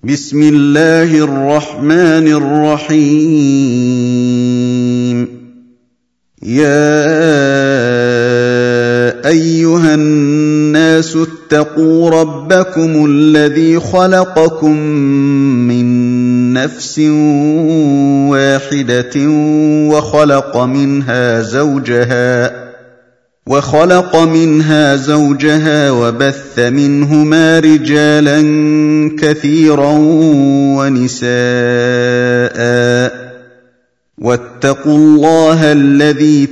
بسم الله الرحمن الرحيم. يا أيها الناس اتقوا ربكم الذي خلقكم من نفس واحدة وخلق منها زوجها وبث منهما رجالا كثيرا ونساء، واتقوا الله الذي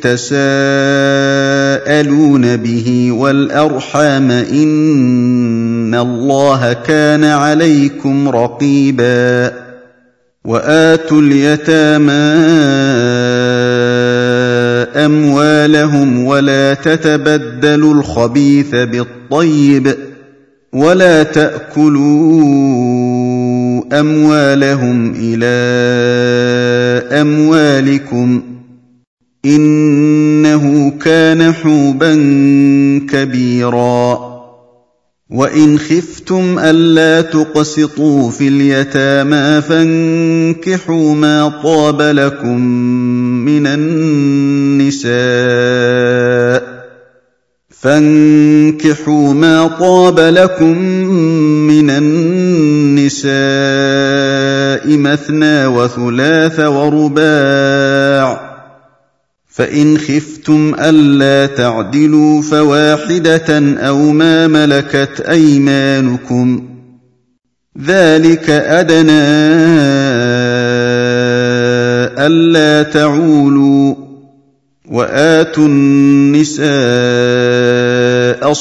تساءلون به والأرحام إن الله كان عليكم رقيبا. وآتوا اليتامى أموالهم ولا تتبدلوا الخبيث بالطيب ولا تأكلوا أموالهم إلى أموالكم إنه كان حوبا كبيرا. وإن خفتم ألا تقسطوا في اليتامى فانكحوا ما طاب لكم من النساء مثنى وثلاث ورباع، فإن خفتم ألا تعدلوا فواحدة أو ما ملكت أيمانكم ذلك أدنى ألا تعولوا. وآتوا النساء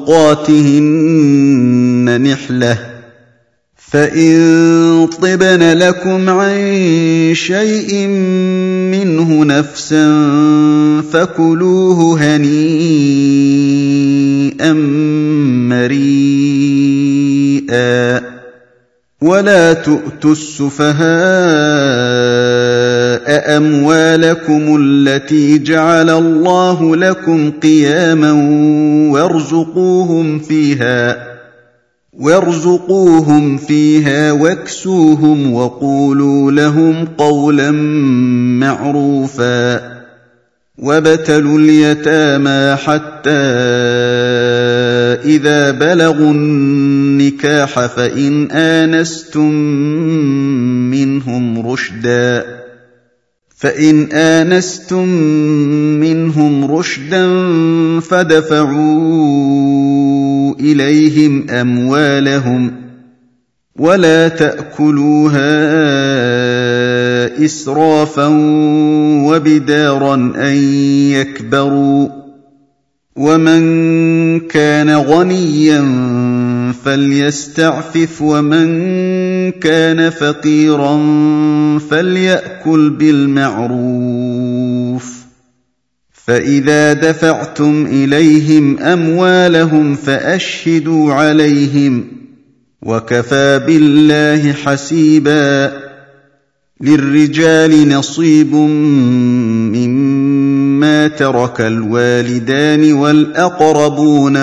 صدقاتهن نحلة، فإن طبن لكم عن شيء منه نفسا فكلوه هنيئا مريئا. ولا تؤتوا السفهاء أموالكم التي جعل الله لكم قياما وارزقوهم فيها واكسوهم وقولوا لهم قولا معروفا. وابتلوا اليتامى حتى إذا بلغوا النكاح فإن آنستم منهم رشدا فادفعوا إليهم أموالهم ولا تأكلوها إسرافا وبدارا أن يكبروا. ومن كان غنيا فليستعفف ومن كان فقيرا فليأكل بالمعروف. فإذا دفعتم إليهم أموالهم فأشهدوا عليهم وكفى بالله حسيبا. للرجال نصيب مما ترك الوالدان والأقربون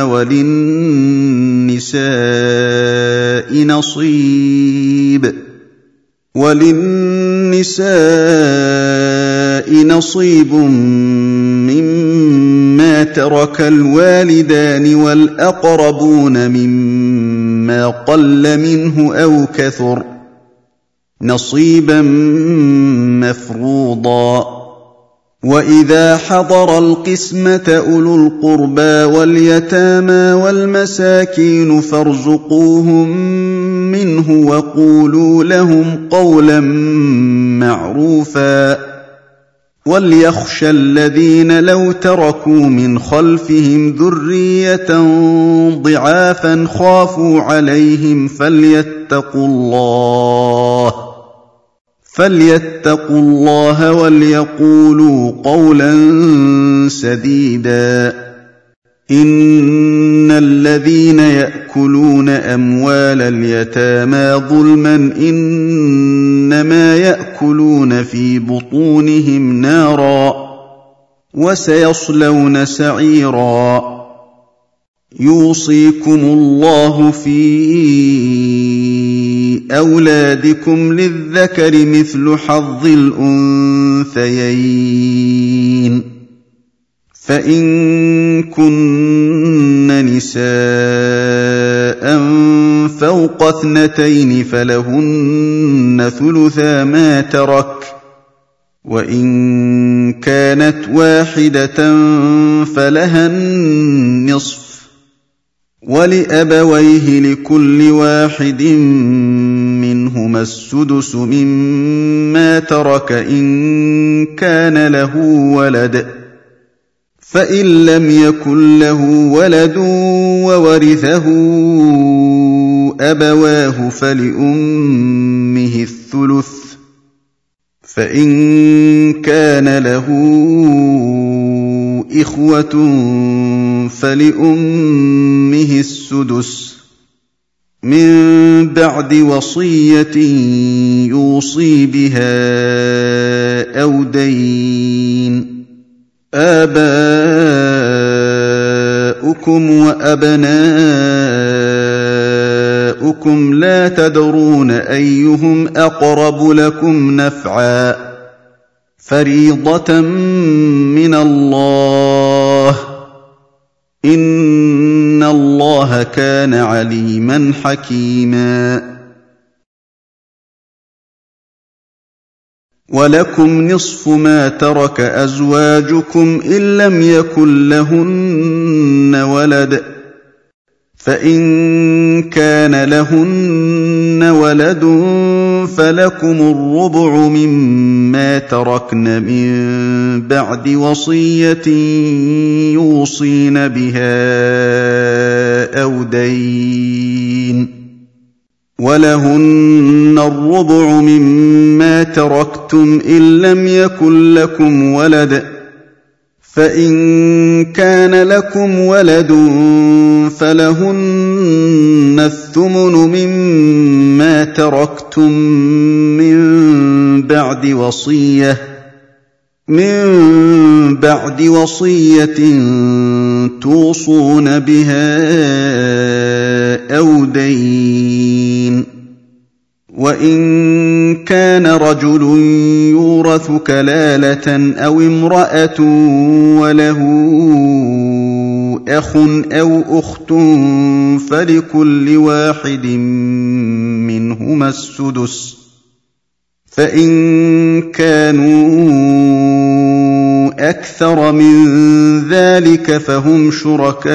وللنساء نصيب مما ترك الوالدان والأقربون مما قل منه أو كثر نصيبا مفروضا. وإذا حضر القسمة أولو القربى واليتامى والمساكين فارزقوهم منه وقولوا لهم قولا معروفا. وليخشى الذين لو تركوا من خلفهم ذرية ضعافا خافوا عليهم فليتقوا الله وليقولوا قولا سديدا. إن الذين يأكلون أموال اليتامى ظلما إنما يأكلون في بطونهم نارا وسيصلون سعيرا. يوصيكم الله في أولادكم للذكر مثل حظ الأنثيين فإن كن نساء فوق 2 فلهن ثلثا ما ترك وإن كانت واحدة فلها النصف ولأبويه لكل واحد منهما السدس مما ترك إن كان له ولد فإن لم يكن له ولد وورثه أبواه فلأمه الثلث فإن كان له إخوة فلأمه السدس من بعد وصية يوصي بها أو دين آباؤكم وأبناؤكم لا تدرون أيهم أقرب لكم نفعا فريضة من الله إن الله كان عليما حكيما ولكم نصف ما ترك أزواجكم إن لم يكن لهن ولد فإن كان لهن ولد فلكم الربع مما تركن من بعد وصية يوصين بها أو دين ولهن الربع مما تركتم إن لم يكن لكم ولد فإن كان لكم ولد فلهن الثمن مما تركتم من بعد وصية توصون بها أو دين وإن كان رجل يورث كلالة أو امرأة وله أخ أو أخت فلكل واحد منهما السدس فإن كانوا أكثر من ذلك فهم شركاء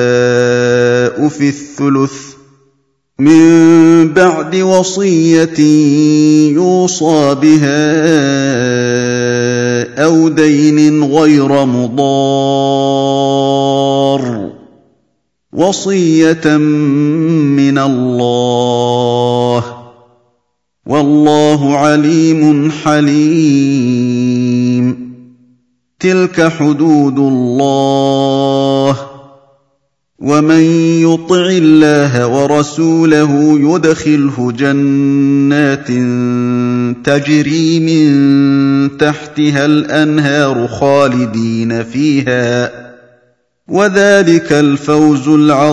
في الثلث من بعد وصية يوصى بها أو دين غير مضار وصية من الله والله عليم حليم تلك حدود الله ومن يطع الله ورسوله يدخله جنات تجري من تحتها الأنهار خالدين فيها وذلك الفوز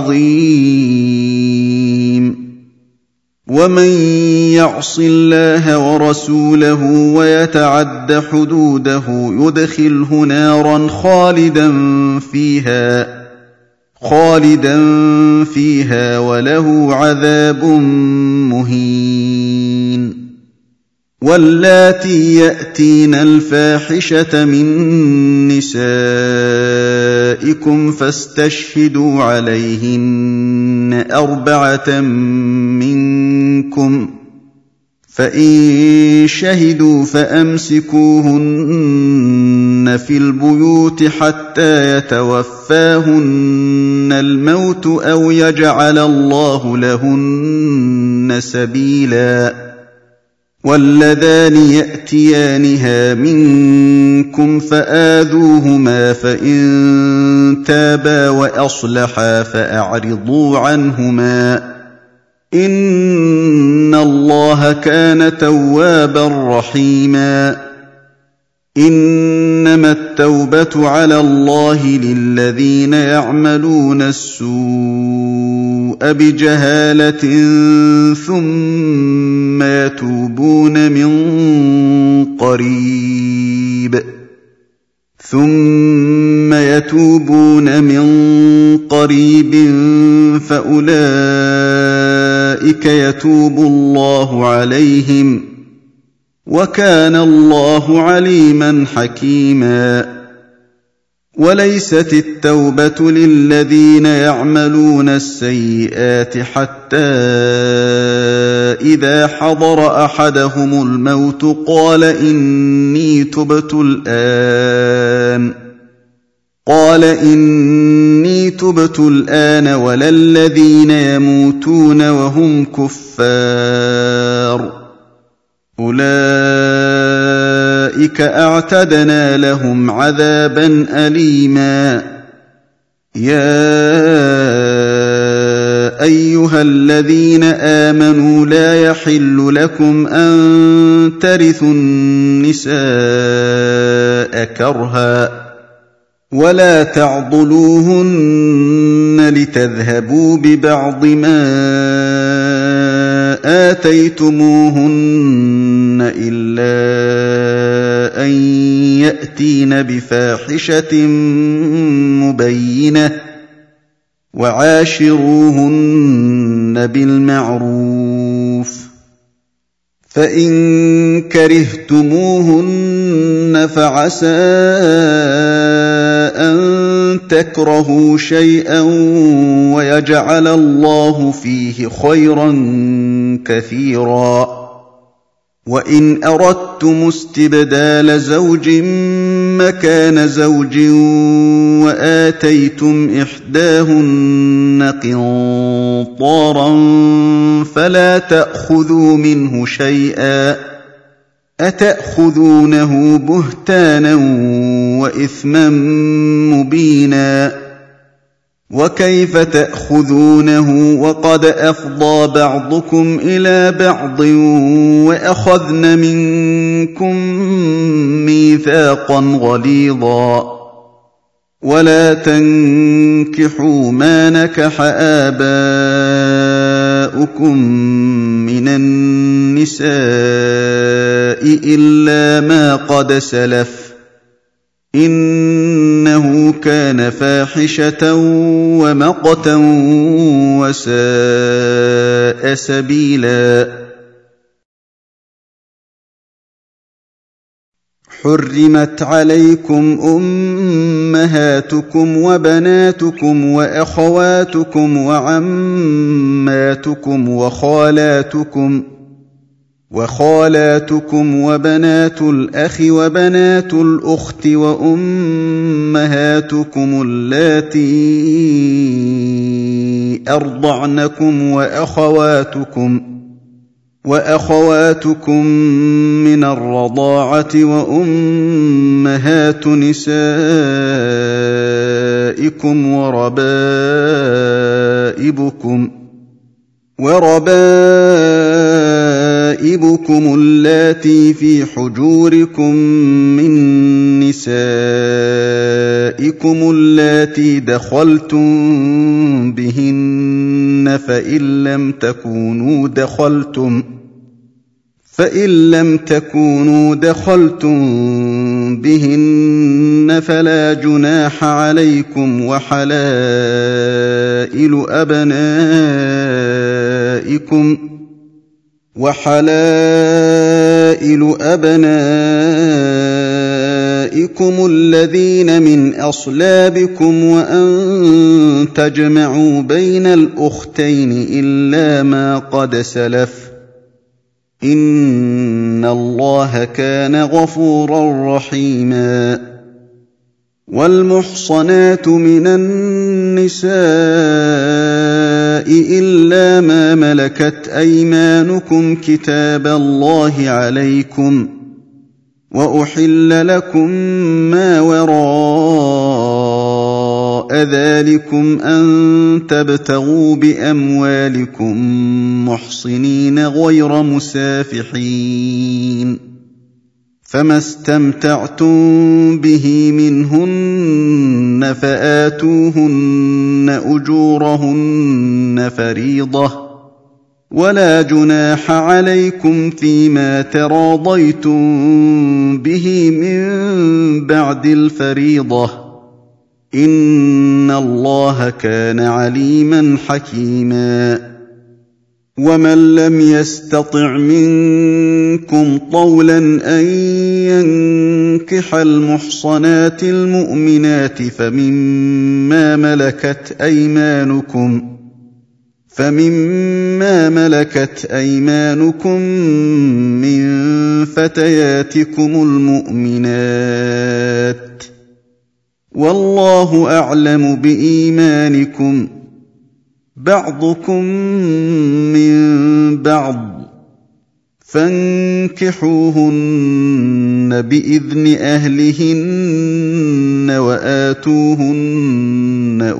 العظيم ومن يعص الله ورسوله ويتعد حدوده يدخله نارا خالدا فيها وله عذاب مهين واللاتي يأتين الفاحشة من نسائكم فاستشهدوا عليهن 4 منكم فإن شهدوا فأمسكوهن في البيوت حتى يتوفاهن الموت أو يجعل الله لهن سبيلا واللذان يأتيانها منكم فآذوهما فإن تابا وأصلحا فأعرضوا عنهما إن الله كان توابا رحيما إنما التوبة على الله للذين يعملون السوء السوء بجهالة ثم يتوبون من قريب فأولئك يتوب الله عليهم وكان الله عليما حكيما. وليست التوبة للذين يعملون السيئات حتى إذا حضر أحدهم الموت قال إني تبت الآن ولا الذين يموتون وهم كفار أولئك أعتدنا لهم عذابا أليما. يا أيها الذين آمنوا لا يحل لكم أن ترثوا النساء كرها ولا تعضلوهن لتذهبوا ببعض ما آتيتموهن إلا أن يأتين بفاحشة مبينة وعاشروهن بالمعروف. فإن كرهتموهن فعسى أن تكرهوا شيئا ويجعل الله فيه خيرا كثيرا. وإن أردتم استبدال زوج مكان زوج وآتيتم إحداهن قنطارا فلا تأخذوا منه شيئا أتأخذونه بهتانا وإثما مبينا. وكيف تأخذونه وقد أفضى بعضكم إلى بعض وأخذن منكم ميثاقا غليظا. ولا تنكحوا ما نكح آباؤكم من النساء إلا ما قد سلف إنه كان فاحشة ومقتا وساء سبيلا. حرمت عليكم أمهاتكم وبناتكم وأخواتكم وعماتكم وخالاتكم وبنات الأخ وبنات الأخت وأمهاتكم اللاتي أرضعنكم وأخواتكم من الرضاعة وأمهات نسائكم وربائبكم اللاتي في حجوركم من نسائكم اللاتي دخلتم بهن فإن لم تكونوا دخلتم بهن فلا جناح عليكم. وحلائل أبنائكم الذين من أصلابكم وأن تجمعوا بين الأختين إلا ما قد سلف إن الله كان غفورا رحيما. والمحصنات من النساء إلا ما ملكت أيمانكم كتاب الله عليكم وأحل لكم ما وراء ذلكم أن تبتغوا بأموالكم محصنين غير مسافحين فما استمتعتم به منهن فآتوهن أجورهن فريضة، ولا جناح عليكم فيما تراضيتم به من بعد الفريضة، إن الله كان عليما حكيما. ومن لم يستطع منكم طولا أن ينكح المحصنات المؤمنات فمما ملكت أيمانكم من فتياتكم المؤمنات، والله أعلم بإيمانكم، بعضكم من بعض، فانكحوهن بإذن أهلهن وآتوهن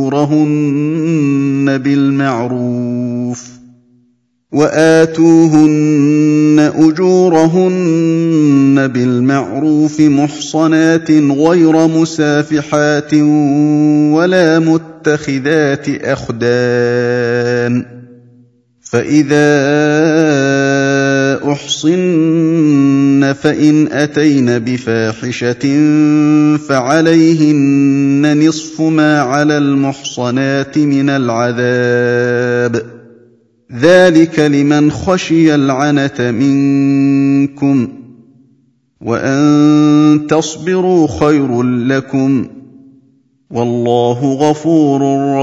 أجورهن بالمعروف محصنات غير مسافحات ولا متخذات أخدان، فإذا أحصن فإن أتين بفاحشة فعليهن نصف ما على المحصنات من العذاب، ذلك لمن خشي العنة منكم، وأن تصبروا خير لكم، والله غفور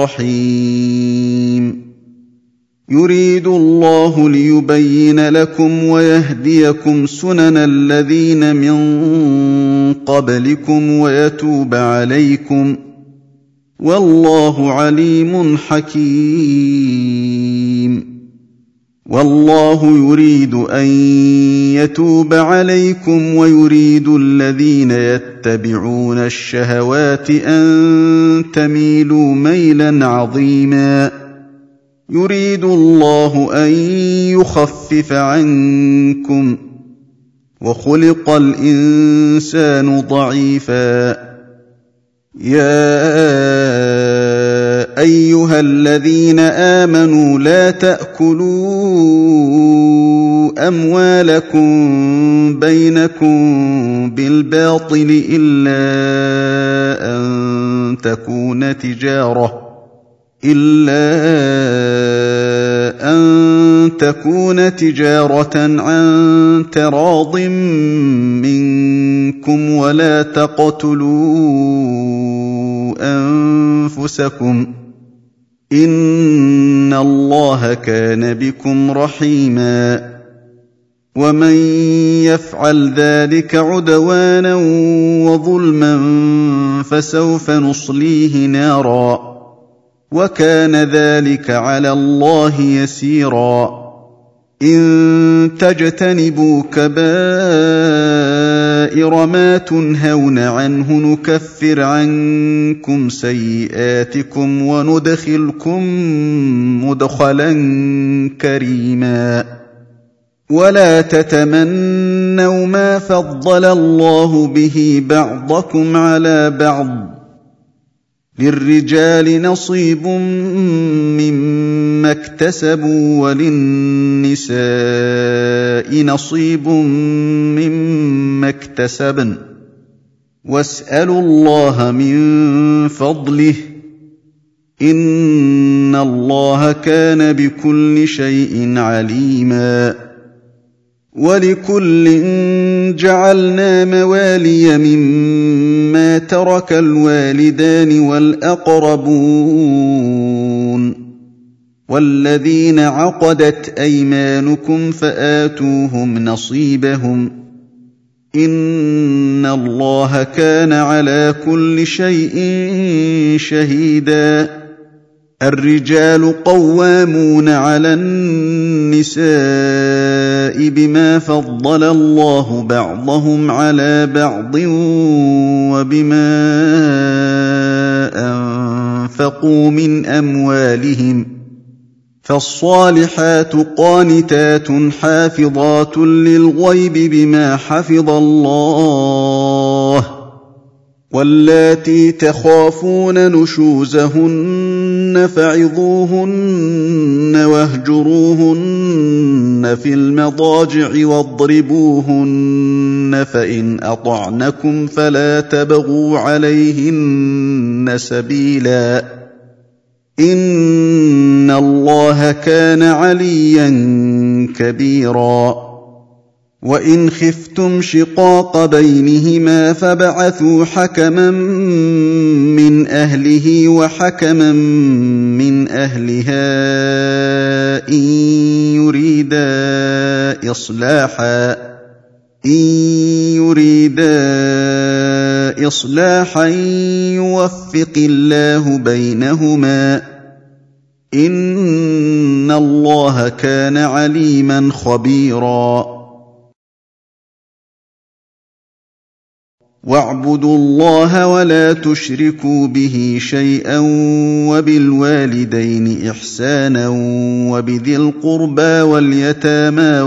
رحيم. يريد الله ليبين لكم ويهديكم سنن الذين من قبلكم ويتوب عليكم، والله عليم حكيم. والله يريد أن يتوب عليكم ويريد الذين يتبعون الشهوات أن تميلوا ميلا عظيما. يريد الله أن يخفف عنكم، وخلق الإنسان ضعيفا. يا أيها الذين آمنوا لا تأكلوا أموالكم بينكم بالباطل إلا أن تكون تجارة عن تراض منكم، ولا تقتلوا أنفسكم، إن الله كان بكم رحيما. ومن يفعل ذلك عدوانا وظلما فسوف نصليه نارا، وكان ذلك على الله يسيرا. إن تجتنبوا كبائر ما تنهون عنه نكفر عنكم سيئاتكم وندخلكم مدخلا كريما. ولا تتمنوا ما فضل الله به بعضكم على بعض، للرجال نصيب مما اكتسبوا وللنساء نصيب مما اكتسبن، واسألوا الله من فضله، إن الله كان بكل شيء عليما. ولكل جعلنا موالي مما ترك الوالدان والأقربون والذين عقدت أيمانكم فآتوهم نصيبهم، إن الله كان على كل شيء شهيدا. الرجال قوامون على النساء بما فضل الله بعضهم على بعض وبما أنفقوا من أموالهم، فالصالحات قانتات حافظات للغيب بما حفظ الله، واللاتي تخافون نشوزهن فعظوهن واهجروهن في المضاجع واضربوهن، فإن أطعنكم فلا تبغوا عليهن سبيلا، إن الله كان عليا كبيرا. وإن خفتم شقاق بينهما فابعثوا حكما من أهله وحكما من أهلها إن يريدا إصلاحا يوفق الله بينهما، إن الله كان عليما خبيرا. واعبدوا الله ولا تشركوا به شيئا، وبالوالدين إحسانا، وبذي القربى واليتامى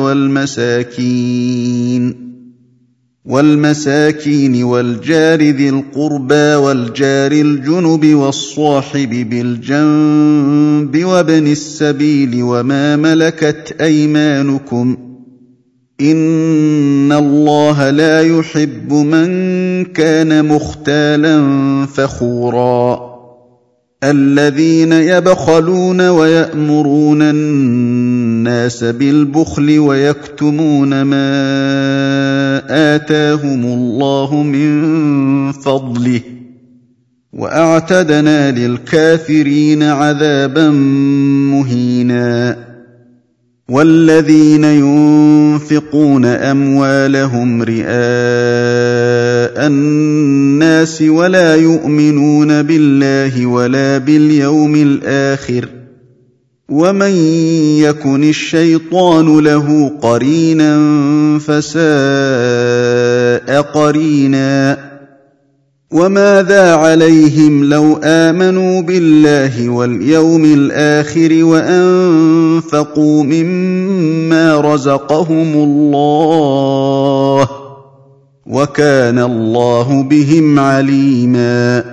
والمساكين والجار ذي القربى والجار الجنب والصاحب بالجنب وابن السبيل وما ملكت أيمانكم، إن الله لا يحب من كان مختالا فخورا. الذين يبخلون ويأمرون الناس بالبخل ويكتمون ما آتاهم الله من فضله، وأعتدنا للكافرين عذابا مهينا. والذين ينفقون أموالهم رئاء الناس ولا يؤمنون بالله ولا باليوم الآخر، ومن يكن الشيطان له قرينا فساء قرينا. وماذا عليهم لو آمنوا بالله واليوم الآخر وأنفقوا مما رزقهم الله، وكان الله بهم عليما.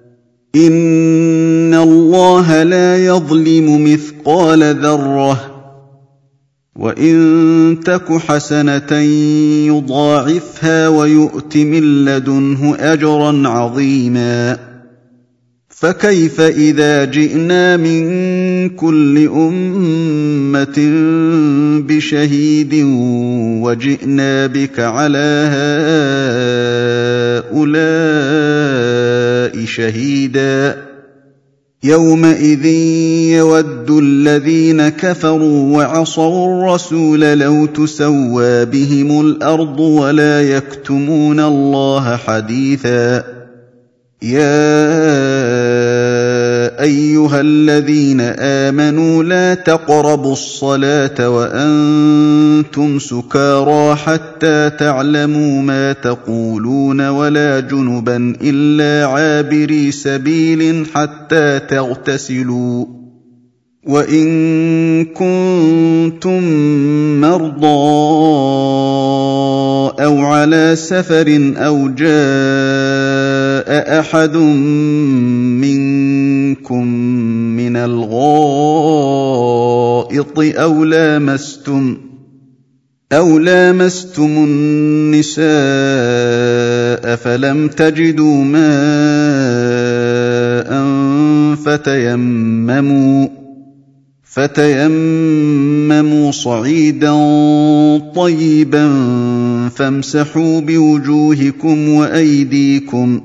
إن الله لا يظلم مثقال ذرة، وإن تك حسنة يضاعفها ويؤت من لدنه أجرا عظيما. فكيف إذا جئنا من كل أمة بشهيد وجئنا بك على هؤلاء شهيدا؟ يومئذ يود الذين كفروا وعصوا الرسول لو تسوى بهم الأرض ولا يكتمون الله حديثا. يا أيها الذين آمنوا لا تقربوا الصلاة وأنتم سكارى حتى تعلموا ما تقولون ولا جنبا إلا عابري سبيل حتى تغتسلوا، وإن كنتم مرضى أو على سفر أو جاء أحد منكم من الغائط أو لامستم النساء فلم تجدوا ماء فتيمموا صعيدا طيبا فامسحوا بوجوهكم وأيديكم،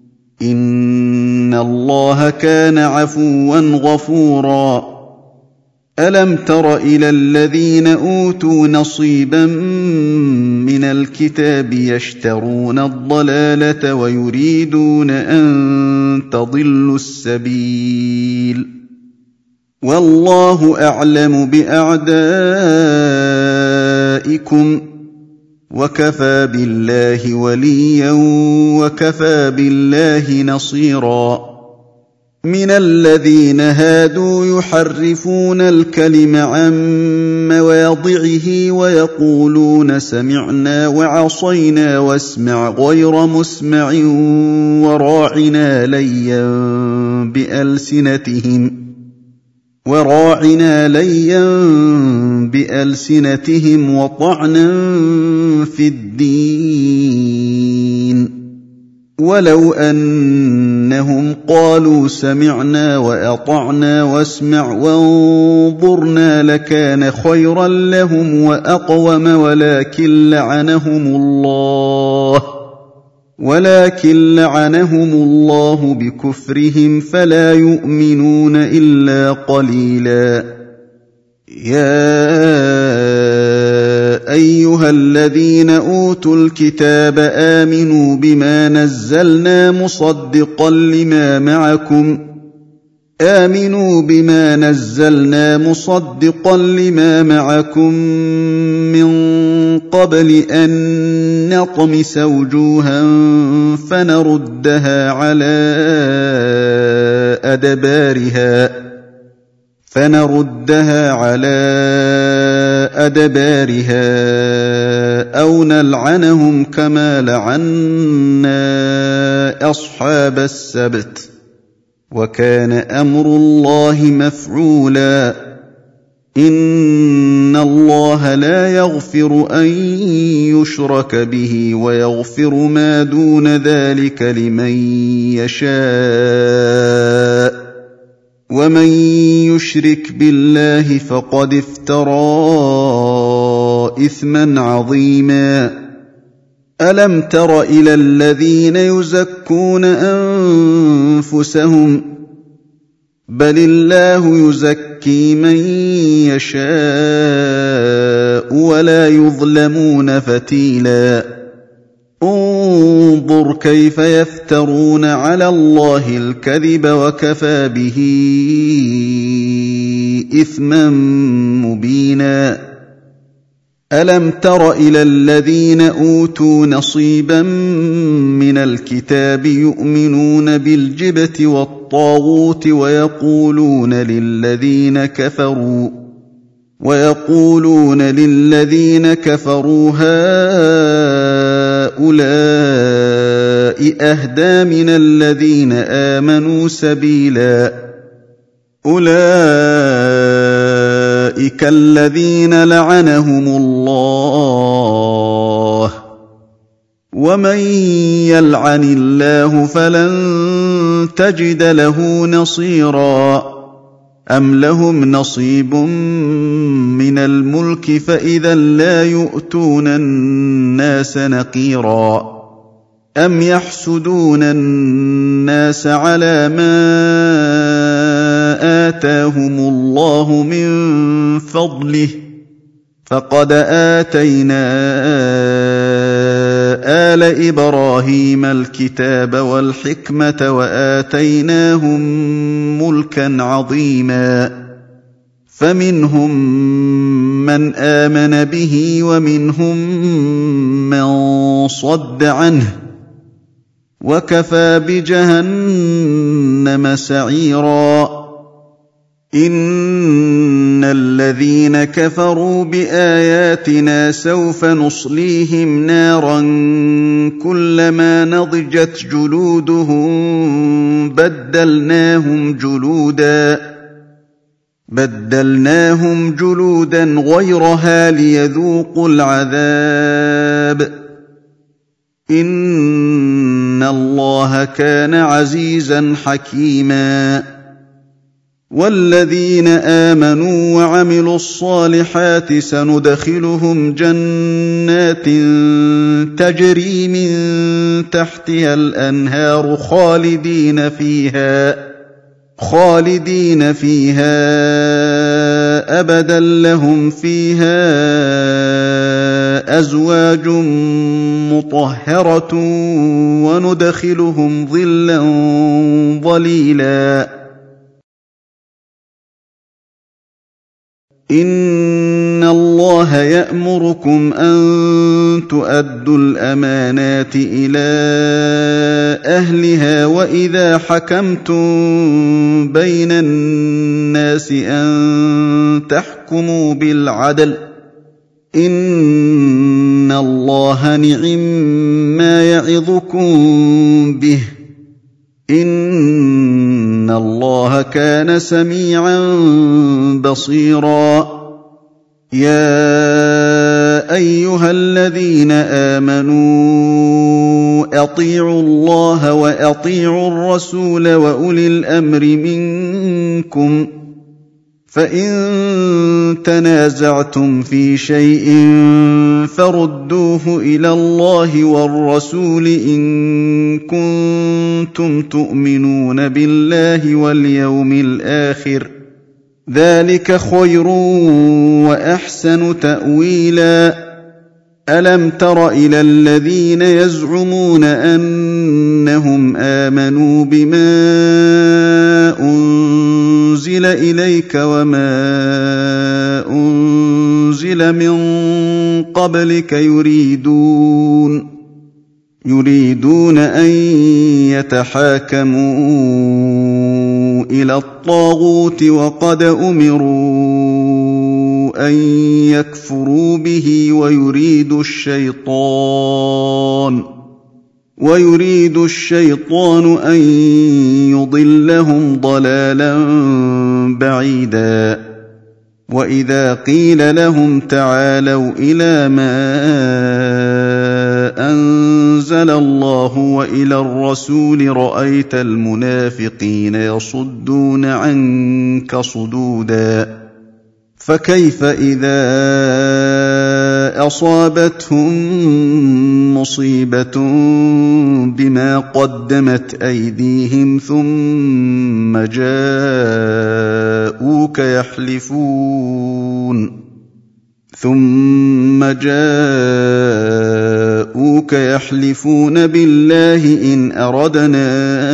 إن الله كان عفوا غفورا. ألم تر إلى الذين أوتوا نصيبا من الكتاب يشترون الضلالة ويريدون أن تضلوا السبيل، والله أعلم بأعدائكم، وكفى بالله وليا وكفى بالله نصيرا. مِنَ الَّذِينَ هَادُوا يُحَرِّفُونَ الْكَلِمَ عَن مَّوَاضِعِهِ وَيَقُولُونَ سَمِعْنَا وَعَصَيْنَا وَاسْمَعْ غَيْرَ مُسْمَعٍ وَرَاعِنَا لَيًّا بِأَلْسِنَتِهِمْ وَطَعْنًا فِي الدِّينِ وَلَوْ أَنَّهُمْ قَالُوا سَمِعْنَا وَأَطَعْنَا وَاسْمَعْ وَانظُرْنَا لَكَانَ خَيْرًا لَّهُمْ وَأَقْوَمَ ولكن لعنهم الله بكفرهم فلا يؤمنون إلا قليلا. يا أيها الذين أوتوا الكتاب آمنوا بما نزلنا مصدقا لما معكم من قبل أن نطمس وجوها فنردها على أدبارها أو نلعنهم كما لعنا أصحاب السبت وكان أمر الله مفعولا. إن الله لا يغفر أن يشرك به ويغفر ما دون ذلك لمن يشاء ومن يشرك بالله فقد افترى إثما عظيما. ألم تر إلى الذين يزكون أنفسهم بل الله يزكي من يشاء ولا يظلمون فتيلا. انظر كيف يفترون على الله الكذب وكفى به إثما مبينا. ألم تر إلى الذين أوتوا نصيبا من الكتاب يؤمنون بالجبت والطاغوت ويقولون للذين كفروا هؤلاء أهدى من الذين آمنوا سبيلا. أولئك الذين لعنهم الله ومن يلعن الله فلن تجد له نصيرا. أم لهم نصيب من الملك فإذا لا يؤتون الناس نقيرا. أم يحسدون الناس على ما آتاهم الله من فضله فقد آتينا آل إبراهيم الكتاب والحكمة وآتيناهم ملكا عظيما. فمنهم من آمن به ومنهم من صد عنه وكفى بجهنم سعيرا. إن الذين كفروا بآياتنا سوف نصليهم نارا كلما نضجت جلودهم بدلناهم جلودا غيرها ليذوقوا العذاب. إن الله كان عزيزا حكيما. والذين آمنوا وعملوا الصالحات سندخلهم جنات تجري من تحتها الأنهار خالدين فيها أبدا لهم فيها أزواج مطهرة وندخلهم ظلا ظليلا. إن الله اللَّهَ يَأْمُرُكُمْ أَن تُؤَدُّوا الْأَمَانَاتِ إِلَىٰ أَهْلِهَا وَإِذَا حَكَمْتُم بَيْنَ النَّاسِ أَن تَحْكُمُوا بِالْعَدْلِ ۚ إِنَّ اللَّهَ نِعِمَّا يَعِظُكُم بِهِ ۗ إِنَّ اللَّهَ كَانَ سَمِيعًا بَصِيرًا. يَا أَيُّهَا الَّذِينَ آمَنُوا أَطِيعُوا اللَّهَ وَأَطِيعُوا الرَّسُولَ وَأُولِي الْأَمْرِ مِنكُمْ ۖ فَإِن تَنَازَعْتُمْ فِي شَيْءٍ فَرُدُّوهُ إِلَى اللَّهِ وَالرَّسُولِ إِن كُنتُمْ تُؤْمِنُونَ بِاللَّهِ وَالْيَوْمِ الْآخِرِ ۚ ذَٰلِكَ خَيْرٌ وَأَحْسَنُ تَأْوِيلًا. أَلَمْ تَرَ إِلَى الَّذِينَ يَزْعُمُونَ أَنَّهُمْ آمَنُوا بِمَا أُنزِلَ إِلَيْكَ وَمَا أُنزِلَ مِن قَبْلِكَ يُرِيدُونَ أَن يَتَحَاكَمُوا إِلَى الطَّاغُوتِ وَقَدْ أُمِرُوا أَن يَكْفُرُوا بِهِ وَيُرِيدُ الشَّيْطَانُ أَن يُضِلَّهُمْ ضَلَالًا بَعِيدًا. وَإِذَا قِيلَ لَهُمْ تَعَالَوْا إِلَىٰ مَا أَنزَلَ اللَّهُ وَإِلَى الرَّسُولِ رَأَيْتَ الْمُنَافِقِينَ يَصُدُّونَ عَنكَ صُدُودًا. فَكَيْفَ إِذَا أَصَابَتْهُم مُّصِيبَةٌ بِمَا قَدَّمَتْ أَيْدِيهِمْ ثُمَّ جَاءُوكَ يَحْلِفُونَ بِاللَّهِ إِنْ أَرَدْنَا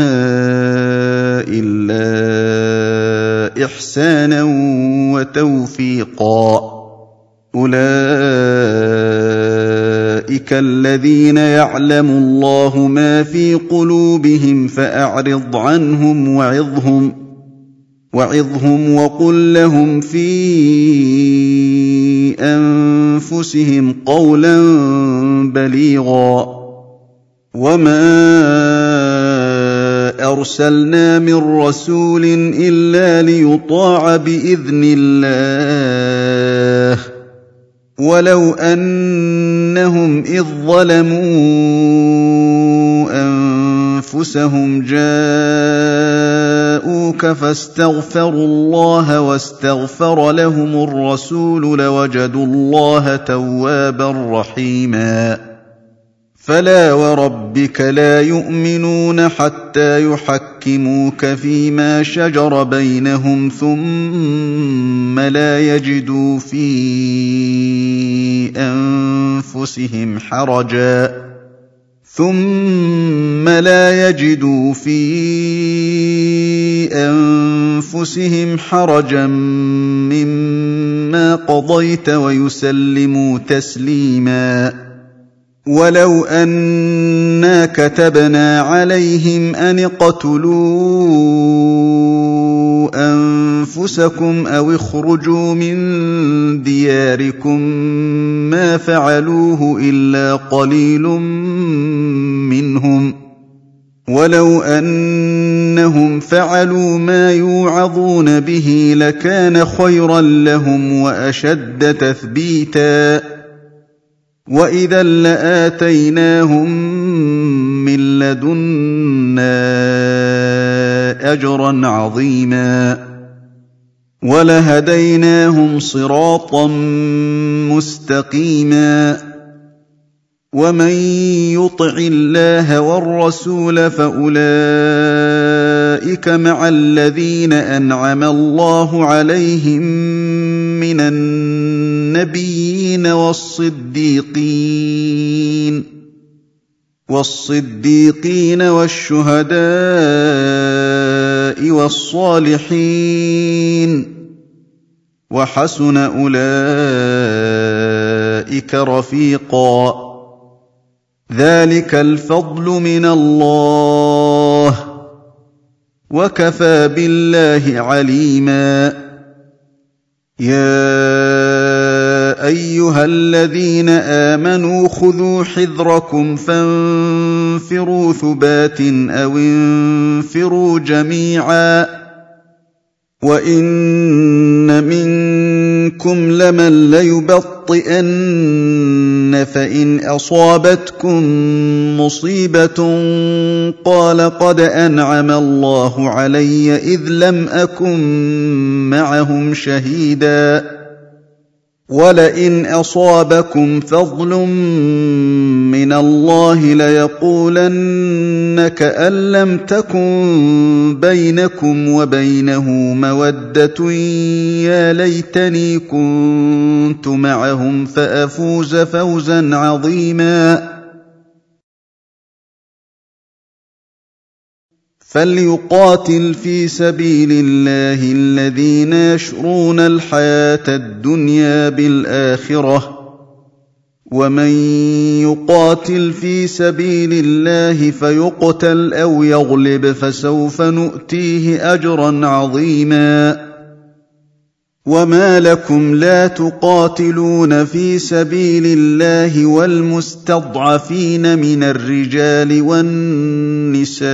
إِلَّا إِحْسَانًا وَتَوْفِيقًا. أُولَٰئِكَ الَّذِينَ يَعْلَمُ اللَّهُ مَا فِي قُلُوبِهِمْ فَأَعْرِضْ عَنْهُمْ وَعِظْهُمْ وَقُل لَّهُمْ فِي أَنفُسِهِمْ قَوْلًا بَلِيغًا. وَمَا أَرْسَلْنَا مِن رَّسُولٍ إِلَّا لِيُطَاعَ بِإِذْنِ اللَّهِ ۚ وَلَوْ أَنَّهُمْ إِذ ظَّلَمُوا أَنفُسَهُمْ جَاءُوكَ فَاسْتَغْفَرُوا اللَّهَ وَاسْتَغْفَرَ لَهُمُ الرَّسُولُ لَوَجَدُوا اللَّهَ تَوَّابًا رَّحِيمًا. فَلَا وَرَبِّكَ لَا يُؤْمِنُونَ حَتَّىٰ يُحَكِّمُوكَ فِيمَا شَجَرَ بَيْنَهُمْ ثُمَّ لَا يَجِدُوا فِي أَنفُسِهِمْ حَرَجًا مِّمَّا قَضَيْتَ وَيُسَلِّمُوا تَسْلِيمًا. وَلَوْ أَنَّا كَتَبْنَا عَلَيْهِمْ أَنِ اقْتُلُوا أَنفُسَكُمْ أَوِ اخْرُجُوا مِن دِيَارِكُم مَّا فَعَلُوهُ إِلَّا قَلِيلٌ مِّنْهُمْ ۖ وَلَوْ أَنَّهُمْ فَعَلُوا مَا يُوعَظُونَ بِهِ لَكَانَ خَيْرًا لَّهُمْ وَأَشَدَّ تَثْبِيتًا. وَإِذًا لَّآتَيْنَاهُم مِّن لَّدُنَّا أَجْرًا عَظِيمًا وَلَهَدَيْنَاهُمْ صِرَاطًا مُّسْتَقِيمًا. وَمَن يُطِعِ اللَّهَ وَالرَّسُولَ فَأُولَٰئِكَ مَعَ الَّذِينَ أَنْعَمَ اللَّهُ عَلَيْهِم مِّنَ النَّبِيِّينَ وَالصِّدِّيقِينَ وَالشُّهَدَاءِ وَالصَّالِحِينَ ۚ وَحَسُنَ أُولَٰئِكَ بك رفيقا ذلك الفضل من الله وكفى بالله عليما يا أيها الذين آمنوا خذوا حذركم فانفروا ثبات أو انفروا جميعا وإن منكم لمن ليبطئن فإن أصابتكم مصيبة قال قد أنعم الله علي إذ لم أكن معهم شهيدا ولئن أصابكم فضل من الله ليقولن كأن لم تكن بينكم وبينه مودة يا ليتني كنت معهم فأفوز فوزا عظيما فليقاتل في سبيل الله الذين يشرون الحياة الدنيا بالآخرة ومن يقاتل في سبيل الله فيقتل أو يغلب فسوف نؤتيه أجرا عظيما وما لكم لا تقاتلون في سبيل الله والمستضعفين من الرجال والنساء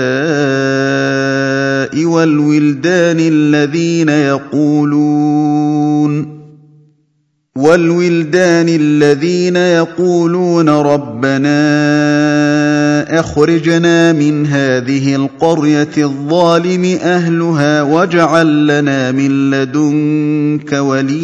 والولدان الذين يقولون ربنا أخرجنا من هذه القرية الظالم أهلها واجعل لنا من لدنك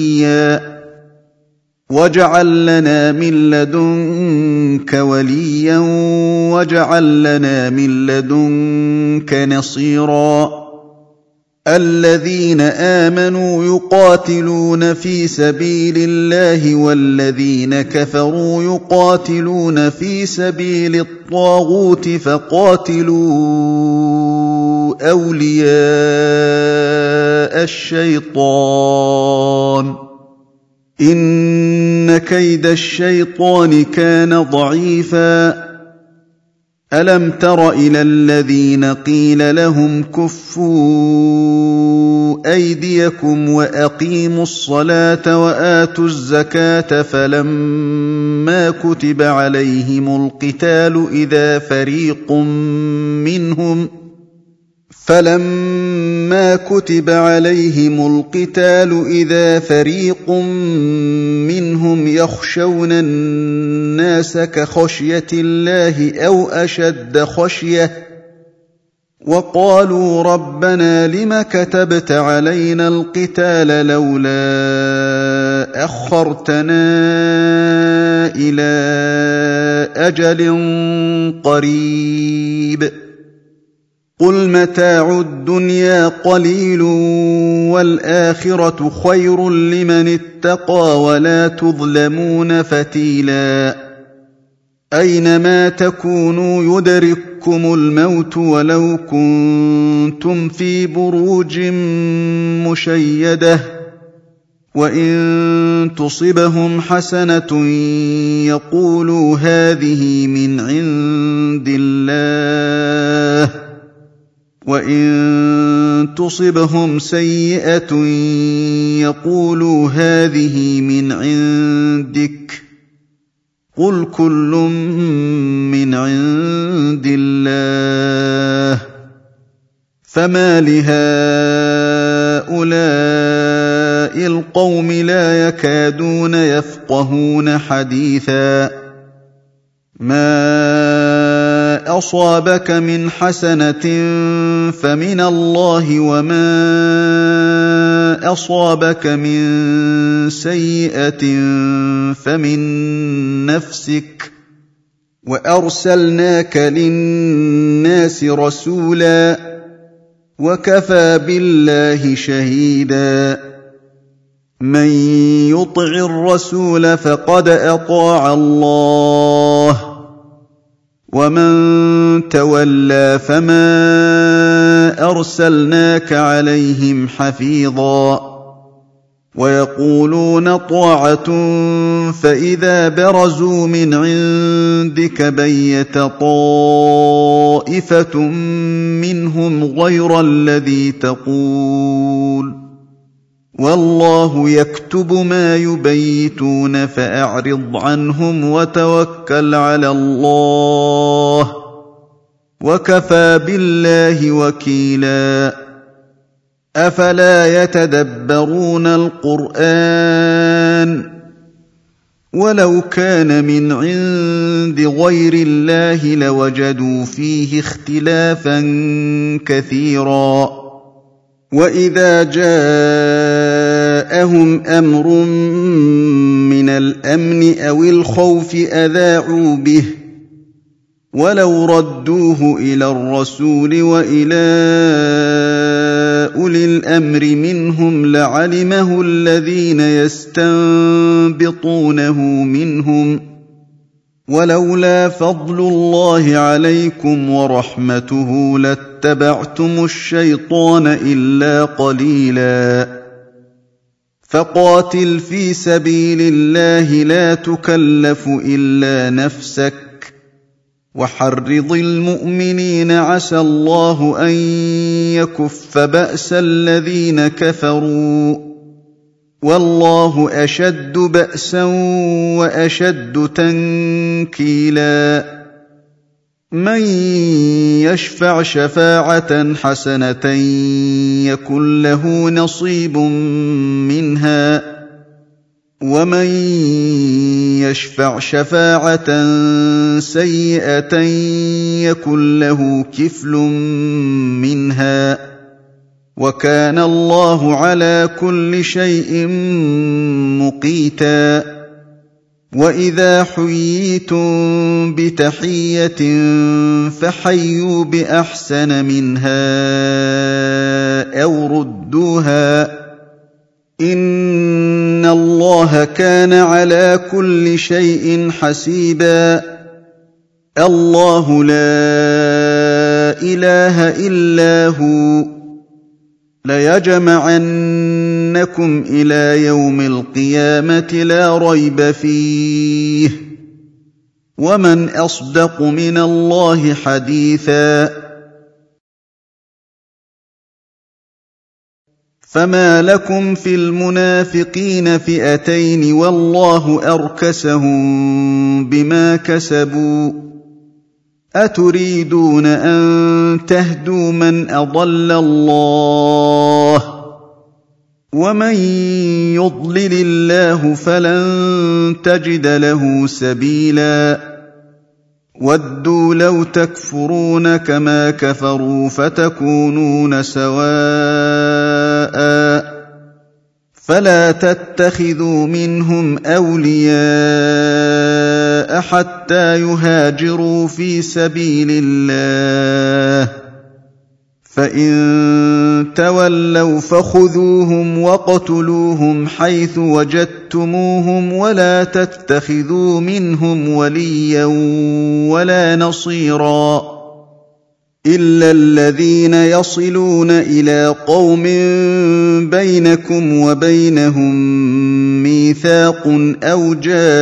وليا واجعل لنا من لدنك نصيرا الذين آمنوا يقاتلون في سبيل الله والذين كفروا يقاتلون في سبيل الطاغوت فقاتلوا أولياء الشيطان إن كيد الشيطان كان ضعيفا ألم تر إلى الذين قيل لهم كفوا أيديكم وأقيموا الصلاة وآتوا الزكاة فلما كتب عليهم القتال إذا فريق منهم يخشون الناس كخشية الله أو أشد خشية وقالوا ربنا لم كتبت علينا القتال لولا أخرتنا إلى أجل قريب قل متاع الدنيا قليل والآخرة خير لمن اتقى ولا تظلمون فتيلا أينما تكونوا يدرككم الموت ولو كنتم في بروج مشيدة وإن تصبهم حسنة يقولوا هذه من عند الله وإن تصبهم سيئة يقولوا هذه من عندك قل كل من عند الله فما لهؤلاء القوم لا يكادون يفقهون حديثا ما أصابك من حسنة فمن الله وما أصابك من سيئة فمن نفسك وأرسلناك للناس رسولا وكفى بالله شهيدا من يطع الرسول فقد أطاع الله ومن تولى فما أرسلناك عليهم حفيظا ويقولون طاعة فإذا برزوا من عندك بيت طائفة منهم غير الذي تقول والله يكتب ما يبيتون فأعرض عنهم وتوكل على الله وكفى بالله وكيلا أفلا يتدبرون القرآن ولو كان من عند غير الله لوجدوا فيه اختلافا كثيرا وإذا جاءهم أمر من الأمن أو الخوف أذاعوا به ولو ردوه إلى الرسول وإلى أولي الأمر منهم لعلمه الذين يستنبطونه منهم ولولا فضل الله عليكم ورحمته لاتبعتم الشيطان إلا قليلا فقاتل في سبيل الله لا تكلف إلا نفسك وحرض المؤمنين عسى الله أن يكف بأس الذين كفروا والله أشد بأسا وأشد تنكيلا من يشفع شفاعة حسنة يكن له نصيب منها ومن يشفع شفاعة سيئة يكن له كفل منها وكان الله على كل شيء مقيتا وإذا حييتم بتحية فحيوا بأحسن منها أو ردوها إن الله كان على كل شيء حسيبا الله لا إله إلا هو ليجمعنكم إلى يوم القيامة لا ريب فيه ومن أصدق من الله حديثا فما لكم في المنافقين فئتين والله أركسهم بما كسبوا أتريدون أن تهدوا من أضل الله ومن يضلل الله فلن تجد له سبيلا ودوا لو تكفرون كما كفروا فتكونون سواء فلا تتخذوا منهم أولياء حتى يهاجروا في سبيل الله فإن تولوا فخذوهم وقتلوهم حيث وجدتموهم ولا تتخذوا منهم وليا ولا نصيرا إلا الذين يصلون إلى قوم بينكم وبينهم ميثاق أو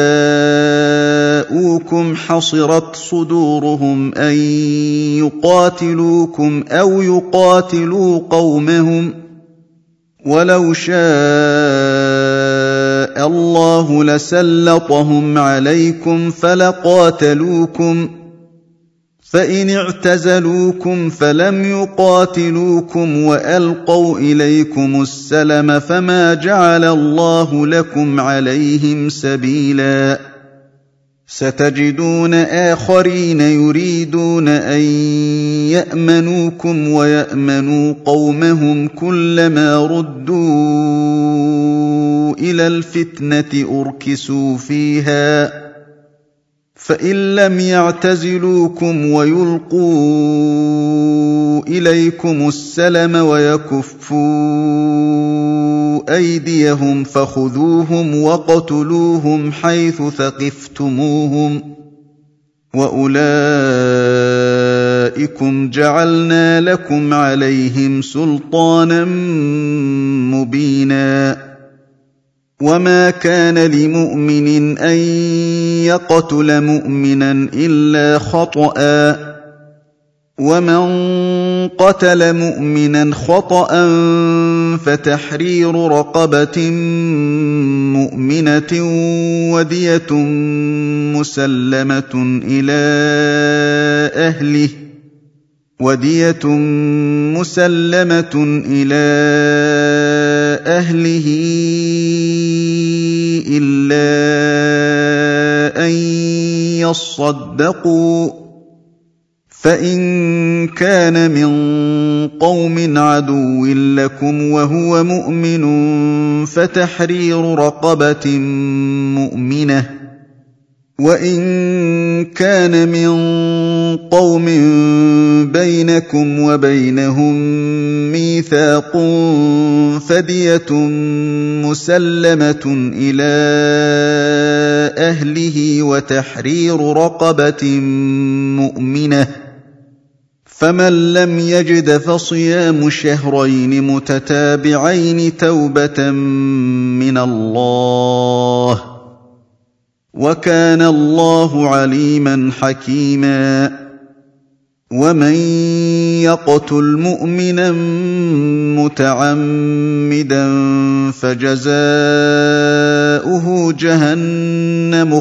جاءوكم حصرت صدورهم أن يقاتلوكم أو يقاتلوا قومهم ولو شاء الله لسلطهم عليكم فلقاتلوكم فإن اعتزلوكم فلم يقاتلوكم وألقوا إليكم السلم فما جعل الله لكم عليهم سبيلا ستجدون آخرين يريدون أن يأمنوكم ويأمنوا قومهم كلما ردوا إلى الفتنة أركسوا فيها فإن لم يعتزلوكم ويلقوا إليكم السلم ويكفوا أيديهم فخذوهم وقتلوهم حيث ثقفتموهم وأولئكم جعلنا لكم عليهم سلطانا مبينا وما كان لمؤمن أن يقتل مؤمنا إلا خطأ ومن قتل مؤمنا خطأ فتحرير رقبة مؤمنة ودية مسلمة إلى أهله إلا أن يصدقوا فإن كان من قوم عدو لكم وهو مؤمن فتحرير رقبة مؤمنة وإن كان من قوم بينكم وبينهم ميثاق فدية مسلمة إلى أهله وتحرير رقبة مؤمنة فمن لم يجد فصيام شهرين متتابعين توبة من الله وكان الله عليما حكيما ومن يقتل مؤمنا متعمدا فجزاؤه جهنم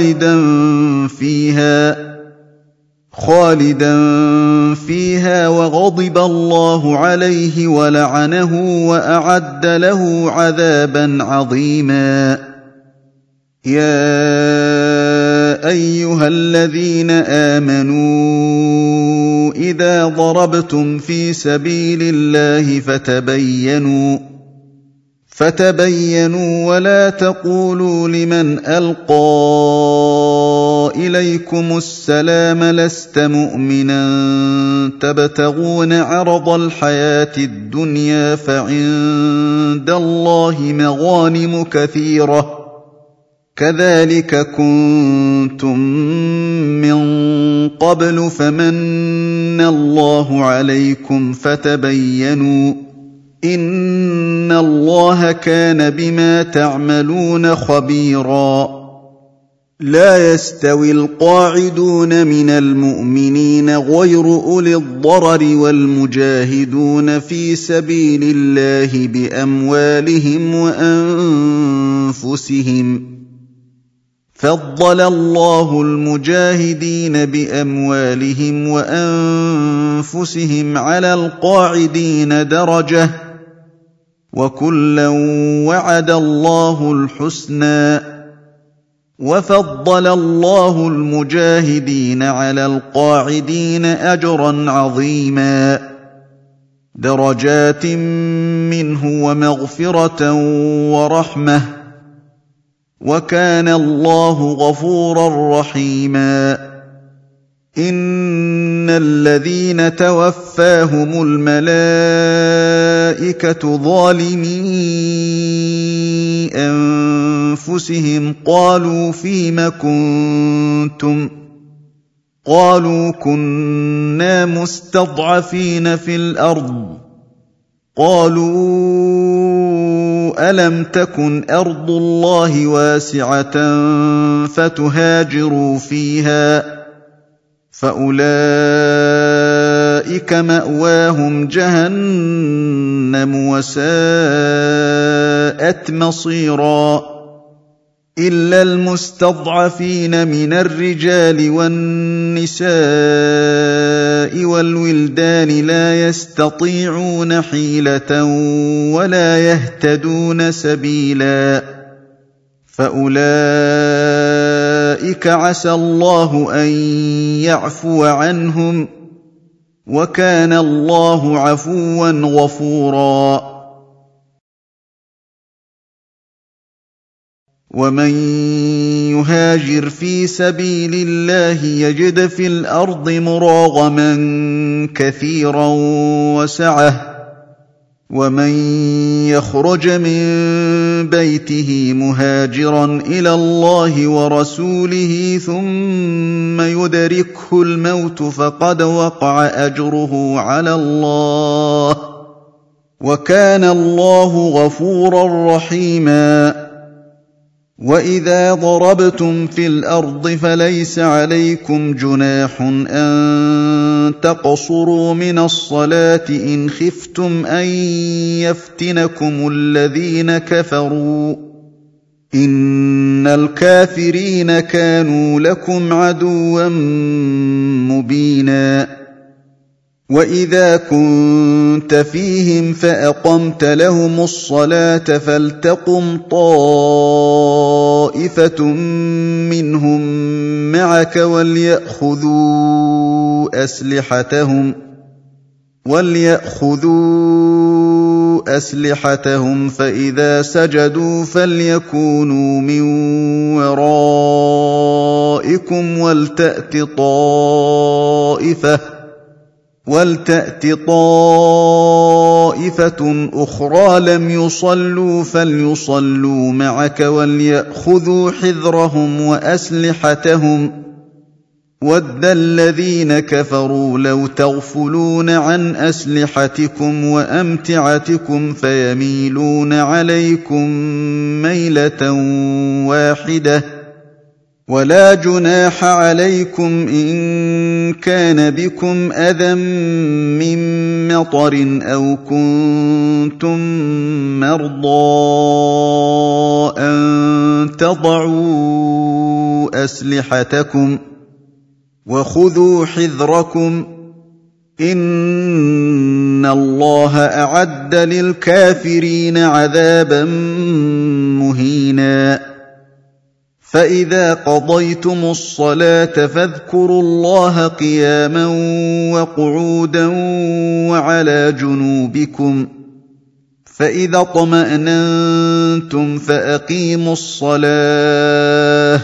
خالدا فيها وغضب الله عليه ولعنه وأعد له عذابا عظيما يا أيها الذين آمنوا إذا ضربتم في سبيل الله فتبينوا ولا تقولوا لمن ألقى إليكم السلام لست مؤمنا تبتغون عرض الحياة الدنيا فعند الله مغانم كثيرة كذلك كنتم من قبل فمن الله عليكم فتبينوا إن الله كان بما تعملون خبيرا لا يستوي القاعدون من المؤمنين غير أولي الضرر والمجاهدون في سبيل الله بأموالهم وأنفسهم فضل الله المجاهدين بأموالهم وأنفسهم على القاعدين درجة وكلا وعد الله الحسنى وفضل الله المجاهدين على القاعدين أجرا عظيما درجات منه ومغفرة ورحمة وكان الله غفورا رحيما إن الذين توفاهم الملائكة ظالمي أنفسهم قالوا فيم كنتم قالوا كنا مستضعفين في الأرض قالوا ألم تكن أرض الله واسعة فتهاجروا فيها فأولئك مأواهم جهنم وساءت مصيرا إلا المستضعفين من الرجال والنساء والولدان لا يستطيعون حيلة ولا يهتدون سبيلا فأولئك عسى الله أن يعفو عنهم وكان الله عفوا غفورا ومن يهاجر في سبيل الله يجد في الأرض مراغما كثيرا وسعة ومن يخرج من بيته مهاجرا إلى الله ورسوله ثم يدركه الموت فقد وقع أجره على الله وكان الله غفورا رحيما وإذا ضربتم في الأرض فليس عليكم جناح أن تقصروا من الصلاة إن خفتم أن يفتنكم الذين كفروا إن الكافرين كانوا لكم عدوا مبينا وإذا كنت فيهم فأقمت لهم الصلاة فلتقم طائفة منهم معك وليأخذوا أسلحتهم فإذا سجدوا فليكونوا من ورائكم ولتأت طائفة أخرى لم يصلوا فليصلوا معك وليأخذوا حذرهم وأسلحتهم وَدَّ الَّذِينَ كَفَرُوا لَوْ تَغْفُلُونَ عَنْ أَسْلِحَتِكُمْ وَأَمْتِعَتِكُمْ فَيَمِيلُونَ عَلَيْكُمْ مَيْلَةً وَاحِدَةً وَلَا جُنَاحَ عَلَيْكُمْ إِن كَانَ بِكُمْ أَذًى مِّن مَّطَرٍ أَوْ كُنتُم مَّرْضَىٰ أَن تَضَعُوا أَسْلِحَتَكُمْ وَخُذُوا حِذْرَكُمْ إِنَّ اللَّهَ أَعَدَّ لِلْكَافِرِينَ عَذَابًا مُّهِينًا فَإِذَا قَضَيْتُمُ الصَّلَاةَ فاذكروا اللَّهَ قِيَامًا وَقُعُودًا وَعَلَىٰ جُنُوبِكُمْ فَإِذَا اطْمَأْنَنتُمْ فَأَقِيمُوا الصَّلَاةَ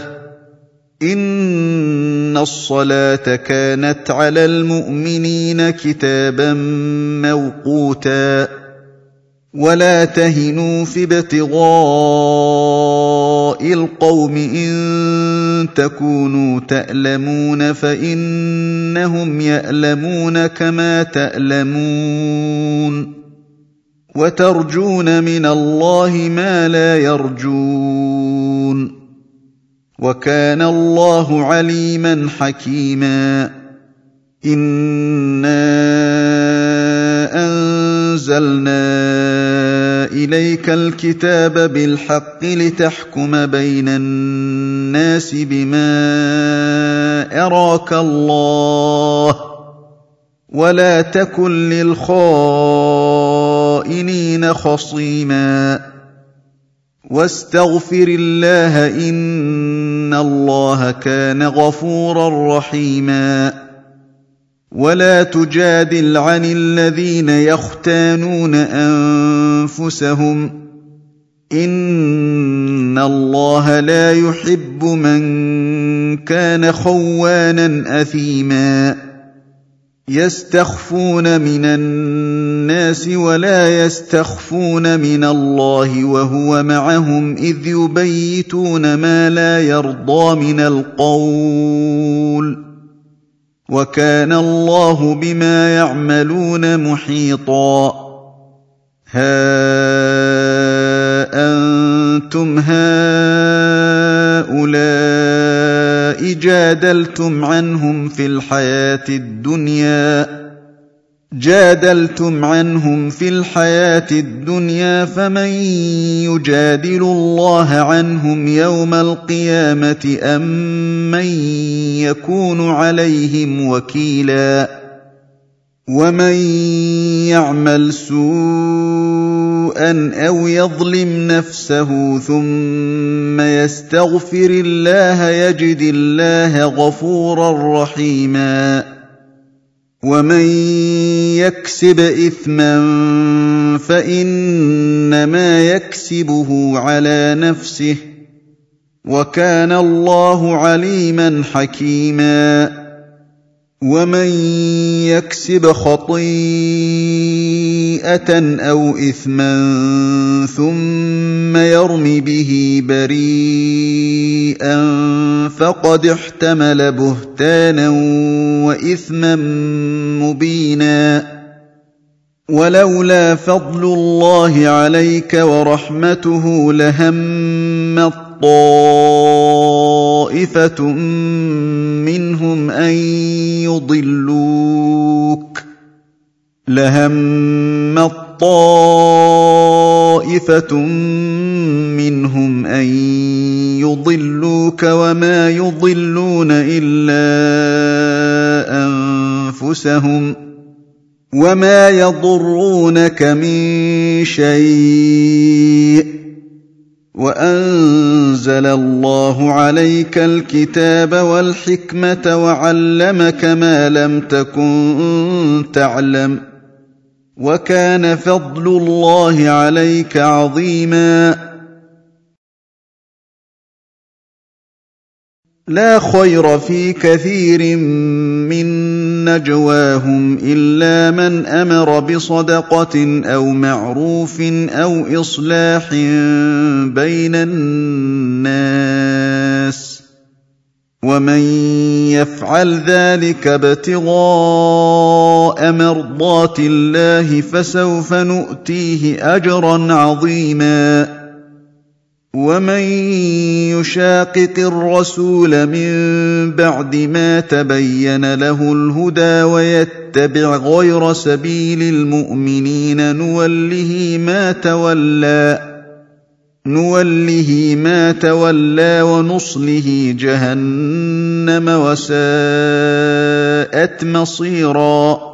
إِنَّ الصَّلَاةَ كَانَتْ عَلَى الْمُؤْمِنِينَ كِتَابًا مَّوْقُوتًا وَلَا تَهِنُوا فِي ابْتِغَاءِ الْقَوْمِ إِن تَكُونُوا تَأْلَمُونَ فَإِنَّهُمْ يَأْلَمُونَ كَمَا تَأْلَمُونَ وَتَرْجُونَ مِنَ اللَّهِ مَا لَا يَرْجُونَ وَكَانَ اللَّهُ عَلِيمًا حَكِيمًا إِنَّا أَنزَلْنَا إِلَيْكَ الْكِتَابَ بِالْحَقِّ لِتَحْكُمَ بَيْنَ النَّاسِ بِمَا أَرَاكَ اللَّهُ وَلَا تَكُن لِّلْخَائِنِينَ خَصِيمًا وَاسْتَغْفِرِ اللَّهَ إِنَّ اللَّهَ كَانَ غَفُورًا رَّحِيمًا وَلَا تُجَادِلْ عَنِ الَّذِينَ يَخْتَانُونَ أَنفُسَهُمْ إِنَّ اللَّهَ لَا يُحِبُّ مَن كَانَ خَوَّانًا أَثِيمًا يَسْتَخْفُونَ مِنَ النَّاسِ وَلَا يَسْتَخْفُونَ مِنَ اللَّهِ وَهُوَ مَعَهُمْ إِذْ يُبَيِّتُونَ مَا لَا يَرْضَىٰ مِنَ الْقَوْلِ وَكَانَ اللَّهُ بِمَا يَعْمَلُونَ مُحِيطًا هَا أَنتُمْ هَٰؤُلَاءِ جَادَلْتُمْ عنهم في الحياة الدنيا فمن يجادل الله عنهم يوم القيامة أم من يكون عليهم وكيلا ومن يعمل سوءا أو يظلم نفسه ثم يستغفر الله يجد الله غفورا رحيما ومن يكسب إثما فإنما يكسبه على نفسه وكان الله عليما حكيما ومن يكسب خطيئة أو إثما ثم يرم به بريئا فقد احتمل بهتانا وإثما مبينا ولولا فضل الله عليك ورحمته لهمت طائفة منهم أن يضلوك وما يضلون إلا أنفسهم وما يضرونك من شيء وأنزل الله عليك الكتاب والحكمة وعلمك ما لم تكن تعلم وكان فضل الله عليك عظيما لا خير في كثير من نجواهم إلا من أمر بصدقة أو معروف أو إصلاح بين الناس ومن يفعل ذلك ابتغاء مرضات الله فسوف نؤتيه أجرا عظيما ومن يشاقق الرسول من بعد ما تبين له الهدى ويتبع غير سبيل المؤمنين نوله ما تولى ونصله جهنم وساءت مصيرا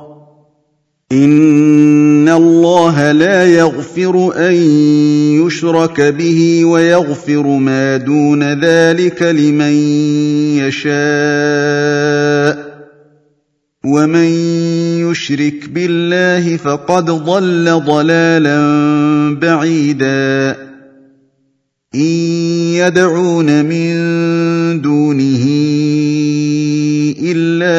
إن الله لا يغفر أن يشرك به ويغفر ما دون ذلك لمن يشاء ومن يشرك بالله فقد ضل ضلالا بعيدا إن يدعون من دونه إلا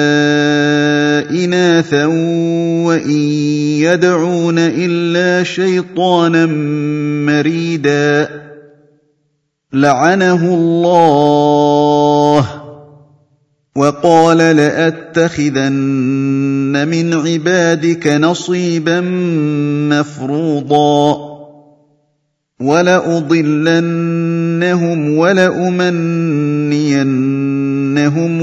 إناثا وإن يدعون إلا شيطانا مريدا لعنه الله وقال لأتخذن من عبادك نصيبا مفروضا ولأضلنهم ولأمنينهم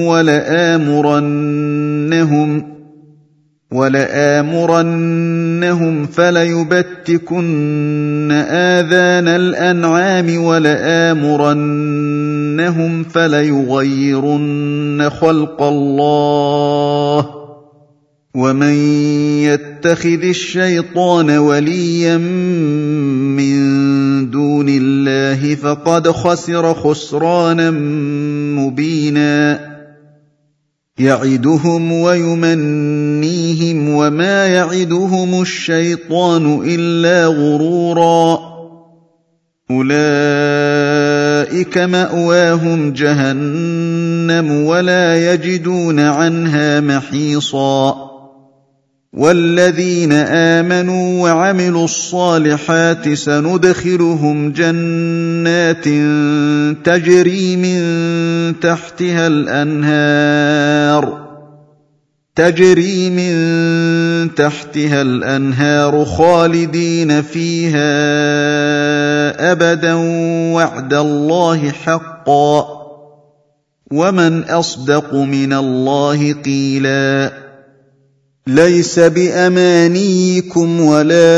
ولآمرنهم فليبتكن آذان الأنعام ولآمرنهم فليغيرن خلق الله ومن يتخذ الشيطان وليا من دون الله فقد خسر خسرانا مبينا يعدهم ويمنيهم وما يعدهم الشيطان إلا غرورا أولئك مأواهم جهنم ولا يجدون عنها محيصا والذين آمنوا وعملوا الصالحات سندخلهم جنات تجري من تحتها الأنهار خالدين فيها أبدا وعد الله حقا ومن أصدق من الله قيلا ليس بأمانيكم ولا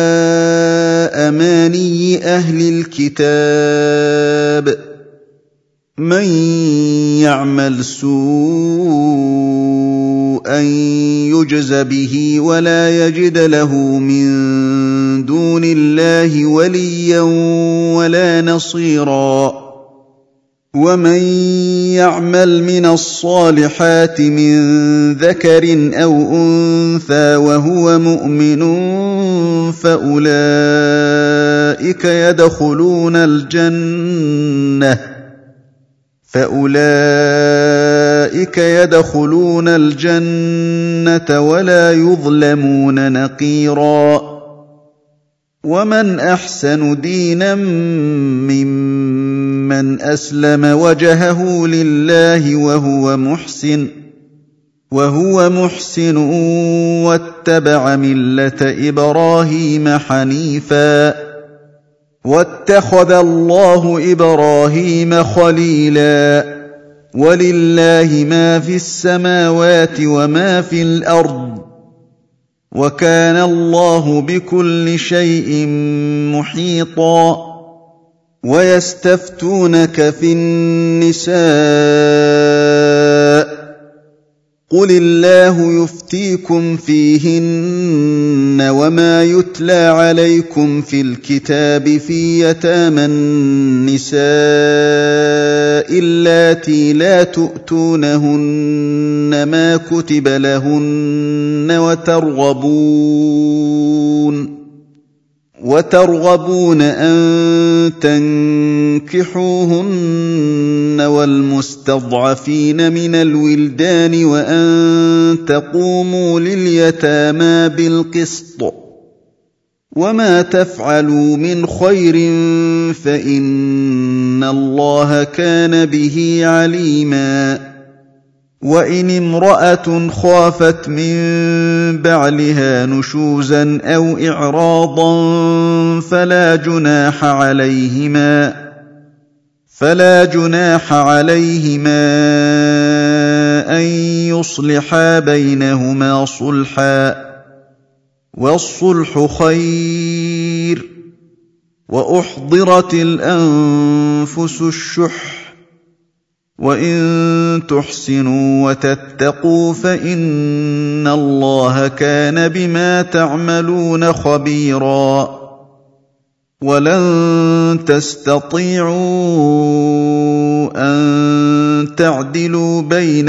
أماني أهل الكتاب من يعمل سوءا يجز به ولا يجد له من دون الله وليا ولا نصيرا ومن يعمل من الصالحات من ذكر أو أنثى وهو مؤمن فأولئك يدخلون الجنة ولا يظلمون نقيرا ومن أحسن دينا ممن أسلم وجهه لله وهو محسن واتبع ملة إبراهيم حنيفا واتخذ الله إبراهيم خليلا ولله ما في السماوات وما في الأرض وكان الله بكل شيء محيطا ويستفتونك في النساء قل الله يفتيكم فيهن وما يتلى عليكم في الكتاب في يتامى النساء اللاتي لا تؤتونهن ما كتب لهن وترغبون أن تنكحوهن والمستضعفين من الولدان وأن تقوموا لليتامى بالقسط وما تفعلوا من خير فإن الله كان به عليما وإن امرأة خافت من بعلها نشوزا أو إعراضا فلا جناح عليهما أن يصلحا بينهما صلحا والصلح خير وأحضرت الأنفس الشح وإن تحسنوا وتتقوا فإن الله كان بما تعملون خبيرا ولن تستطيعوا أن تعدلوا بين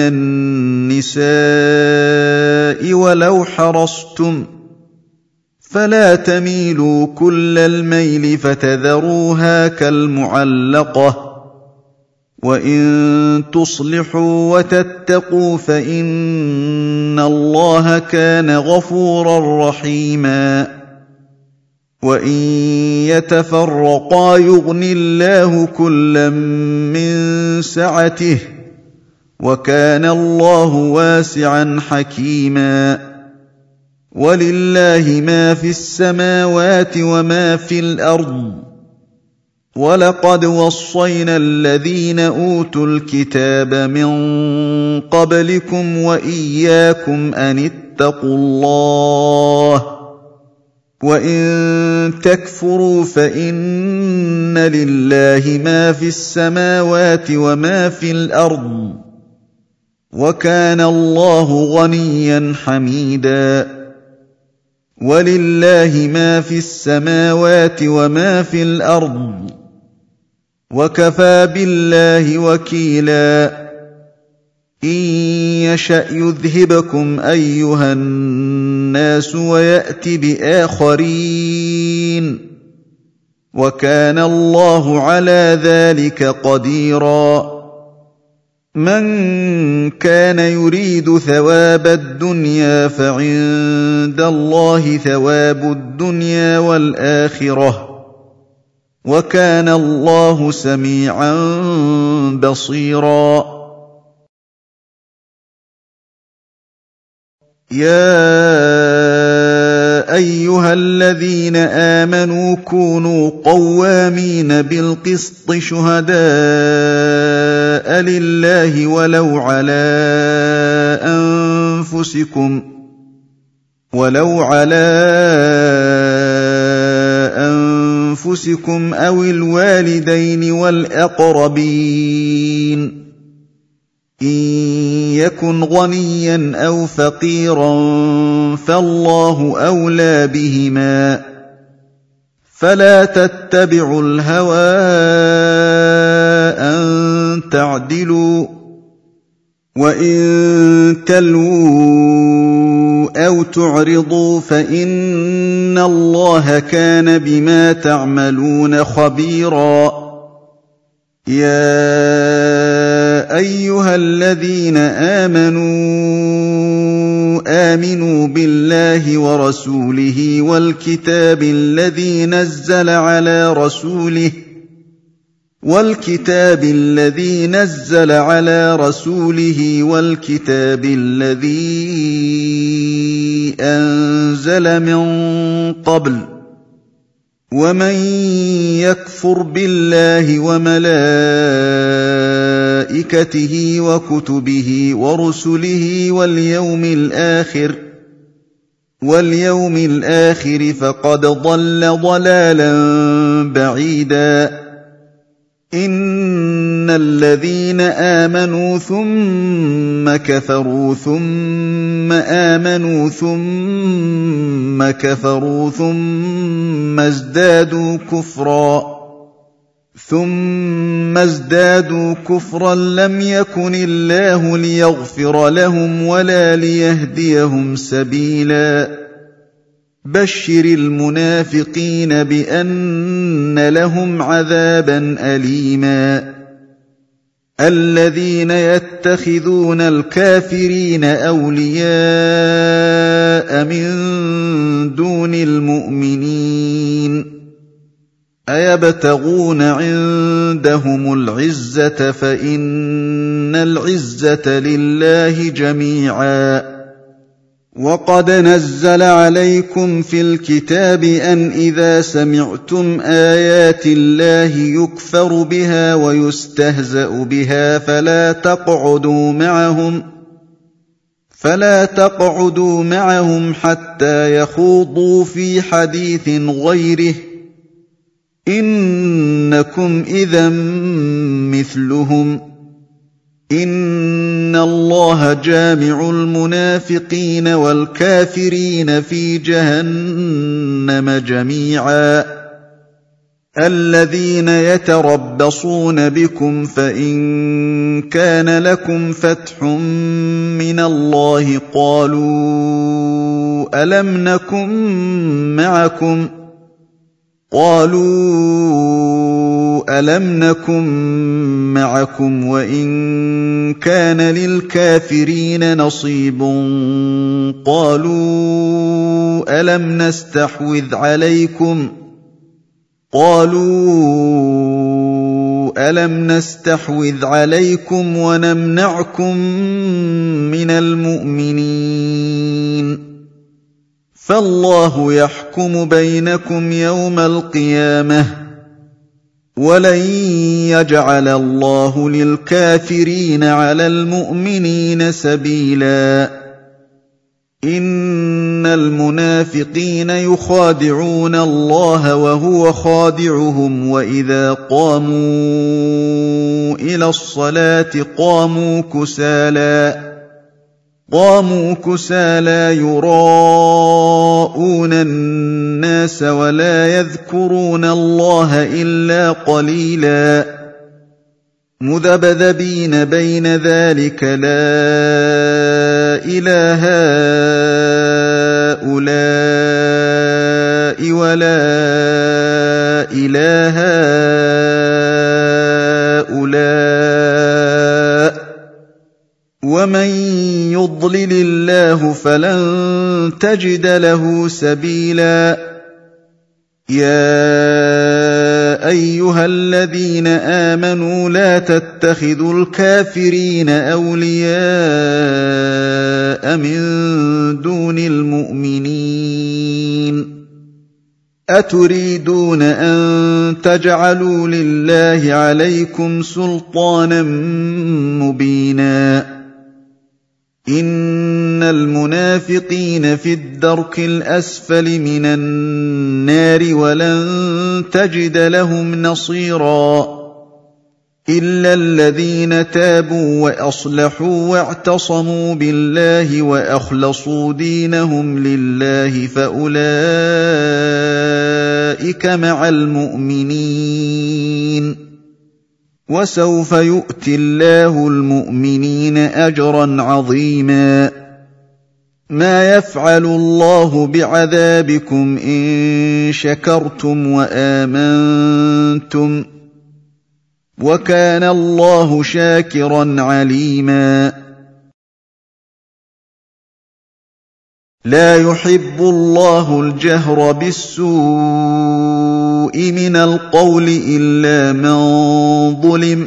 النساء ولو حرصتم فلا تميلوا كل الميل فتذروها كالمعلقة وإن تصلحوا وتتقوا فإن الله كان غفورا رحيما وإن يتفرقا يغن الله كلا من سعته وكان الله واسعا حكيما ولله ما في السماوات وما في الأرض ولقد وصينا الذين أوتوا الكتاب من قبلكم وإياكم أن اتقوا الله وإن تكفروا فإن لله ما في السماوات وما في الأرض وكان الله غنيا حميدا ولله ما في السماوات وما في الأرض وكفى بالله وكيلا إن يشأ يذهبكم أيها الناس ويأت بآخرين وكان الله على ذلك قديرا من كان يريد ثواب الدنيا فعند الله ثواب الدنيا والآخرة وكان الله سميعا بصيرا يا أيها الذين آمنوا كونوا قوامين بالقسط شهداء لله ولو على أنفسكم أو الوالدين والأقربين إن يكن غنيا أو فقيرا فالله أولى بهما فلا تتبعوا الهوى أن تعدلوا وإن تلووا أو تعرضوا فإن الله كان بما تعملون خبيرا يا أيها الذين آمنوا بالله ورسوله والكتاب الذي نزل على رسوله والكتاب الذي أنزل من قبل ومن يكفر بالله وملائكته وكتبه ورسله واليوم الآخر فقد ضل ضلالا بعيدا إن الذين آمنوا ثم كفروا ثم آمنوا ثم كفروا ثم ازدادوا كفرا لم يكن الله ليغفر لهم ولا ليهديهم سبيلا بشر المنافقين بأن لهم عذابا أليما الذين يتخذون الكافرين أولياء من دون المؤمنين أيبتغون عندهم العزة فإن العزة لله جميعا وقد نزل عليكم في الكتاب أن إذا سمعتم آيات الله يكفر بها ويستهزأ بها فلا تقعدوا معهم حتى يخوضوا في حديث غيره إنكم إذا مثلهم إن الله جامع المنافقين والكافرين في جهنم جميعا الذين يتربصون بكم فإن كان لكم فتح من الله قالوا ألم نكن معكم وإن كان للكافرين نصيب قالوا ألم نستحوذ عليكم ونمنعكم من المؤمنين فالله يحكم بينكم يوم القيامة ولن يجعل الله للكافرين على المؤمنين سبيلا إن المنافقين يخادعون الله وهو خادعهم وإذا قاموا إلى الصلاة قاموا كسالى يراءون الناس ولا يذكرون الله إلا قليلا مذبذبين بين ذلك لا إله هؤلاء ولا إله هؤلاء ومن يضلل الله فلن تجد له سبيلا يا أيها الذين آمنوا لا تتخذوا الكافرين أولياء من دون المؤمنين أتريدون أن تجعلوا لله عليكم سلطانا مبينا إن المنافقين في الدرك الأسفل من النار ولن تجد لهم نصيرا إلا الذين تابوا وأصلحوا واعتصموا بالله وأخلصوا دينهم لله فأولئك مع المؤمنين وسوف يؤتي الله المؤمنين أجرا عظيما ما يفعل الله بعذابكم إن شكرتم وآمنتم وكان الله شاكرا عليما لا يحب الله الجهر بالسوء من القول إلا من ظلم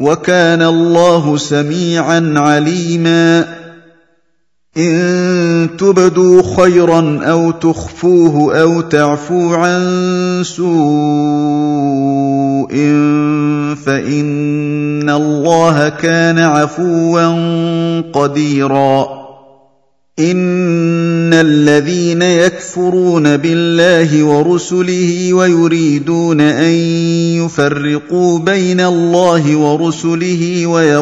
وكان الله سميعا عليما إن تبدوا خيرا أو تخفوه أو تعفوا عن سوء فإن الله كان عفوا قديرا إن الذين يكفرون بالله ورسله ويريدون أن يفرقوا بين الله ورسله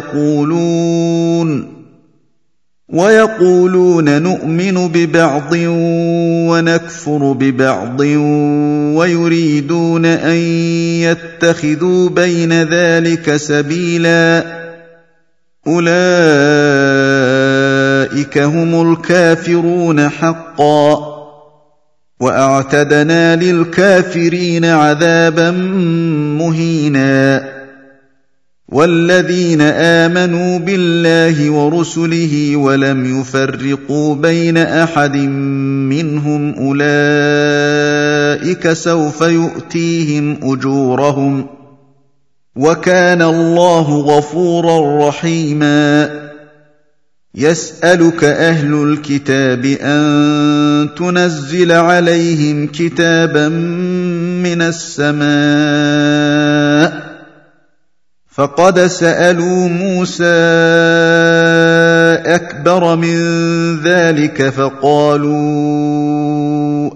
ويقولون نؤمن ببعض ونكفر ببعض ويريدون أن يتخذوا بين ذلك سبيلا أولئك هم الكافرون حقا وأعتدنا للكافرين عذابا مهينا والذين آمنوا بالله ورسله ولم يفرقوا بين أحد منهم أولئك سوف يؤتيهم أجورهم وكان الله غفورا رحيما يسألك أهل الكتاب أن تنزل عليهم كتابا من السماء فقد سألوا موسى أكبر من ذلك فقالوا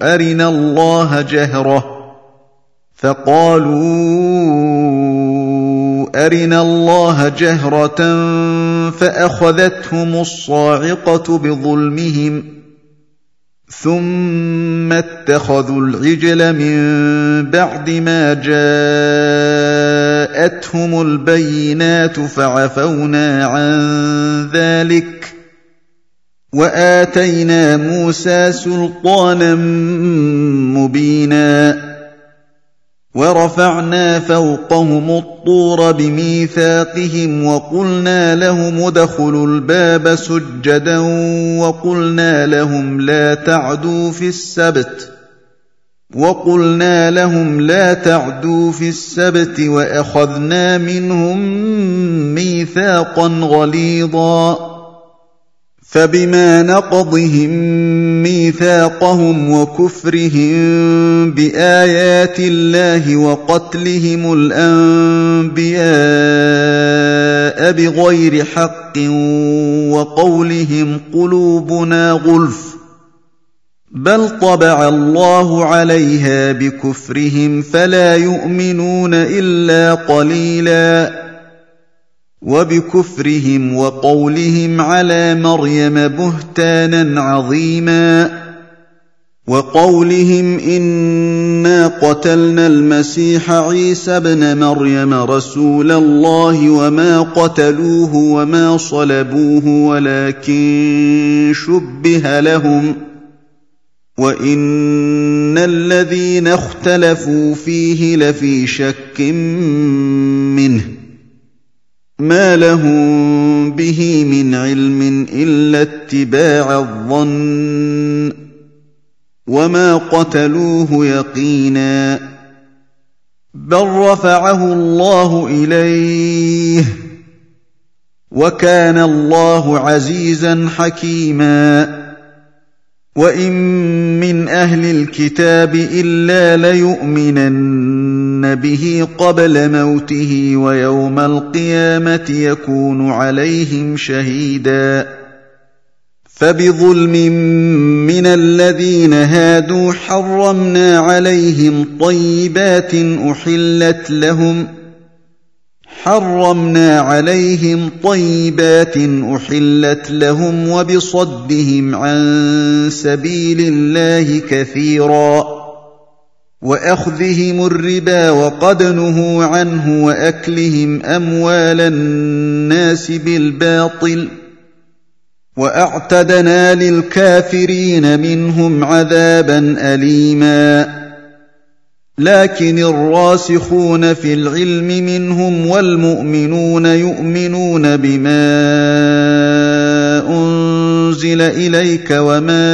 أرنا الله جهرة فأخذتهم الصاعقة بظلمهم ثم اتخذوا العجل من بعد ما جاءتهم البينات فعفونا عن ذلك وآتينا موسى سلطانا مبينا ورفعنا فوقهم الطور بميثاقهم وقلنا لهم ادخلوا الباب سجدا وقلنا لهم لا تعدوا في السبت وأخذنا منهم ميثاقا غليظا فبما نقضهم ميثاقهم وكفرهم بآيات الله وقتلهم الأنبياء بغير حق وقولهم قلوبنا غلف بل طبع الله عليها بكفرهم فلا يؤمنون إلا قليلا وبكفرهم وقولهم على مريم بهتانا عظيما وقولهم إنا قتلنا المسيح عيسى ابن مريم رسول الله وما قتلوه وما صلبوه ولكن شبه لهم وإن الذين اختلفوا فيه لفي شك منه ما لهم به من علم إلا اتباع الظن وما قتلوه يقينا بل رفعه الله إليه وكان الله عزيزا حكيما وإن من أهل الكتاب إلا ليؤمنن به قبل موته ويوم القيامة يكون عليهم شهيدا فبظلم من الذين هادوا حرمنا عليهم طيبات أحلت لهم وبصدهم عن سبيل الله كثيرا وأخذهم الربا وقد نهوا عنه وأكلهم أموال الناس بالباطل وأعتدنا للكافرين منهم عذابا أليما لكن الراسخون في العلم منهم والمؤمنون يؤمنون بما أنزل إليك وما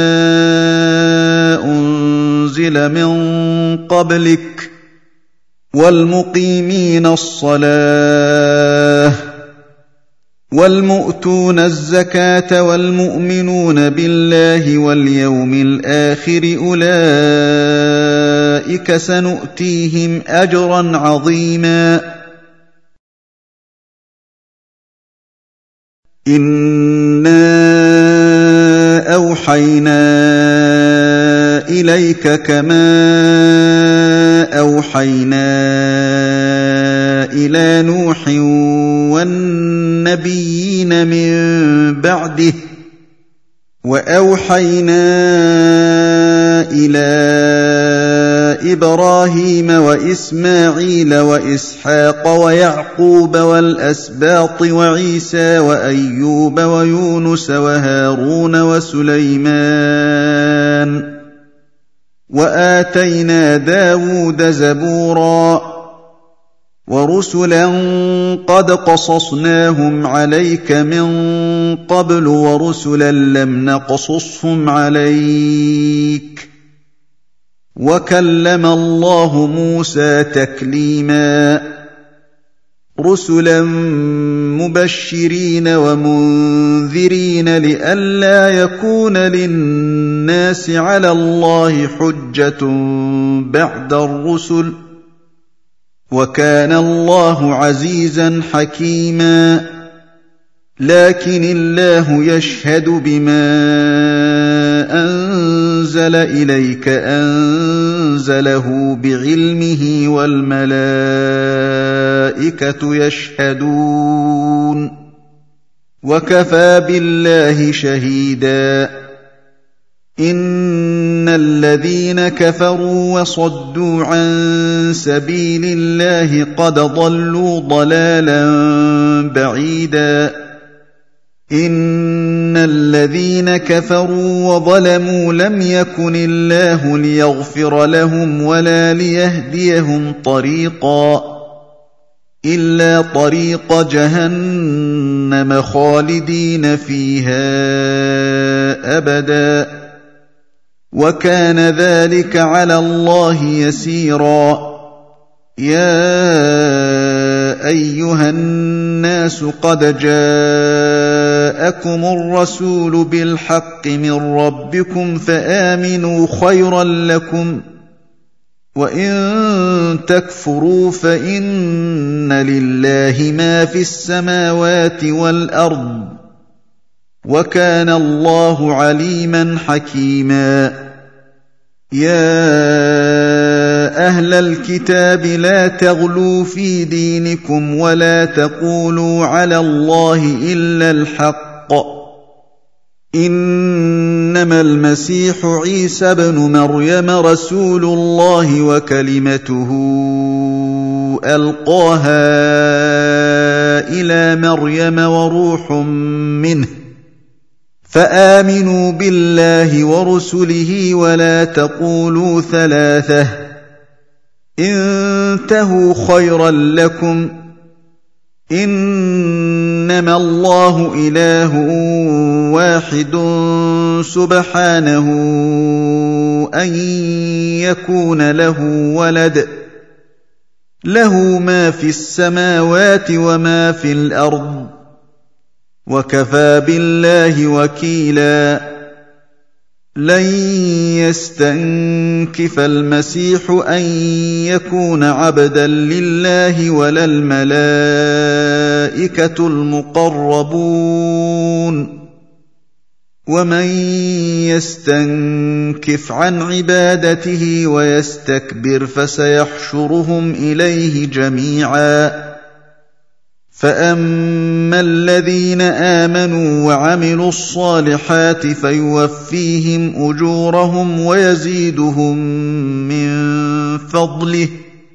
أنزل من قبلك والمقيمين الصلاة وَالْمُؤْتُونَ الزَّكَاةَ وَالْمُؤْمِنُونَ بِاللَّهِ وَالْيَوْمِ الْآخِرِ أُولَٰئِكَ سَنُؤْتِيهِمْ أَجْرًا عَظِيمًا إِنَّا أَوْحَيْنَا إِلَيْكَ كَمَا أَوْحَيْنَا إِلَىٰ نُوحٍ وَالنَّبِيِّينَ مِن بَعْدِهِ وَأَوْحَيْنَا إِلَىٰ إِبْرَاهِيمَ وَإِسْمَاعِيلَ وَإِسْحَاقَ وَيَعْقُوبَ وَالْأَسْبَاطِ وَعِيسَىٰ وَأَيُّوبَ وَيُونُسَ وَهَارُونَ وَسُلَيْمَانَ وَآتَيْنَا دَاوُودَ زَبُورًا وَرُسُلًا قَدْ قَصَصْنَاهُمْ عَلَيْكَ مِن قَبْلُ وَرُسُلًا لَّمْ نَقْصُصْهُمْ عَلَيْكَ وَكَلَّمَ اللَّهُ مُوسَىٰ تَكْلِيمًا رُسُلًا مُبَشِّرِينَ وَمُنذِرِينَ لِئَلَّا يَكُونَ لِلنَّاسِ عَلَى اللَّهِ حُجَّةٌ بَعْدَ الرُّسُلِ وَكَانَ اللَّهُ عَزِيزًا حَكِيمًا لَكِنِ اللَّهُ يَشْهَدُ بِمَا أَنزَلَ إِلَيْكَ أَنزَلَهُ بِعِلْمِهِ وَالْمَلَائِكَةُ يَشْهَدُونَ وَكَفَىٰ بِاللَّهِ شَهِيدًا إِنَّ الَّذِينَ كَفَرُوا وَصَدُّوا عَن سَبِيلِ اللَّهِ قَدْ ضَلُّوا ضَلَالًا بَعِيدًا إِنَّ الَّذِينَ كَفَرُوا وَظَلَمُوا لَمْ يَكُنِ اللَّهُ لِيَغْفِرَ لَهُمْ وَلَا لِيَهْدِيَهُمْ طَرِيقًا إِلَّا طَرِيقَ جَهَنَّمَ خَالِدِينَ فِيهَا أَبَدًا وَكَانَ ذَلِكَ عَلَى اللَّهِ يَسِيرًا يَا أَيُّهَا النَّاسُ قَدْ جَاءَكُمُ الرَّسُولُ بِالْحَقِّ مِن رَّبِّكُمْ فَآمِنُوا خَيْرًا لَّكُمْ وَإِن تَكْفُرُوا فَإِنَّ لِلَّهِ مَا فِي السَّمَاوَاتِ وَالْأَرْضِ وَكَانَ اللَّهُ عَلِيمًا حَكِيمًا يَا أَهْلَ الْكِتَابِ لَا تَغْلُوا فِي دِينِكُمْ وَلَا تَقُولُوا عَلَى اللَّهِ إِلَّا الْحَقَّ إِنَّمَا الْمَسِيحُ عِيسَى ابْنُ مَرْيَمَ رَسُولُ اللَّهِ وَكَلِمَتُهُ أَلْقَاهَا إِلَىٰ مَرْيَمَ وَرُوحٌ مِّنْهُ فَآمِنُوا بِاللَّهِ وَرُسُلِهِ وَلَا تَقُولُوا ثَلَاثَةٌ انتهوا خَيْرًا لَّكُمْ إِنَّمَا اللَّهُ إِلَٰهٌ وَاحِدٌ سُبْحَانَهُ أَن يَكُونَ لَهُ وَلَدٌ لَّهُ مَا فِي السَّمَاوَاتِ وَمَا فِي الْأَرْضِ وَكَفَىٰ بِاللَّهِ وَكِيلًا لَّن يَسْتَنكِفَ الْمَسِيحُ أَن يَكُونَ عَبْدًا لِّلَّهِ وَلَا الْمَلَائِكَةُ الْمُقَرَّبُونَ وَمَن يَسْتَنكِفْ عَنْ عِبَادَتِهِ وَيَسْتَكْبِرْ فَسَيَحْشُرُهُمْ إِلَيْهِ جَمِيعًا فَأَمَّا الَّذِينَ آمَنُوا وَعَمِلُوا الصَّالِحَاتِ فَيُوَفِّيهِمْ أُجُورَهُمْ وَيَزِيدُهُم مِّن فَضْلِهِ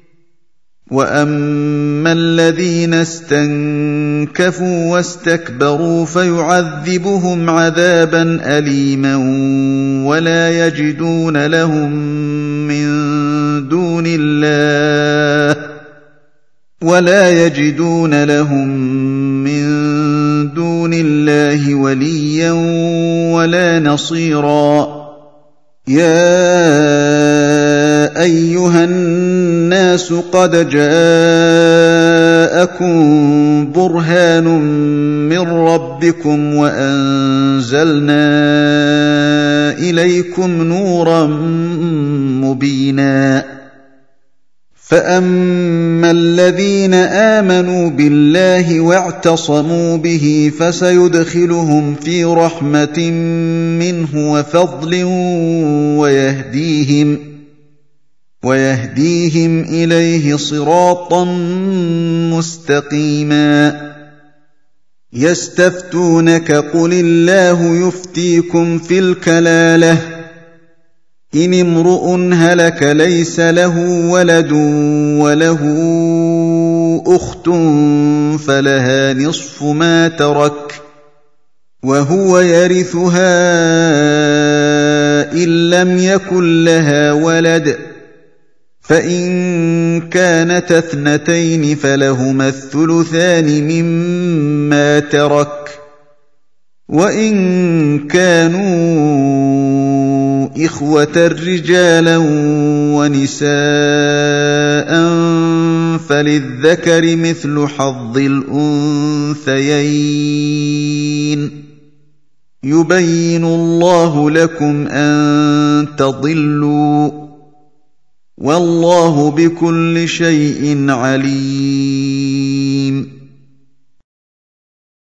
وَأَمَّا الَّذِينَ اسْتَنكَفُوا وَاسْتَكْبَرُوا فَيُعَذِّبُهُمْ عَذَابًا أَلِيمًا وَلَا يَجِدُونَ لَهُم مِّن دُونِ اللَّهِ وَلِيًّا وَلَا نَصِيرًا يَا أَيُّهَا النَّاسُ قَدْ جَاءَكُم برهان من ربكم وأنزلنا إليكم نورا مبينا فأما الذين آمنوا بالله واعتصموا به فسيدخلهم في رحمة منه وفضل ويهديهم إليه صراطا مستقيما يستفتونك قل الله يفتيكم في الكلالة إن امرؤ هلك ليس له ولد وله أخت فلها نصف ما ترك وهو يرثها إن لم يكن لها ولد فإن كانت اثنتين فلهما الثلثان مما ترك وإن كانوا إخوة رجالا ونساء فللذكر مثل حظ الأنثيين يبين الله لكم أن تضلوا والله بكل شيء عليم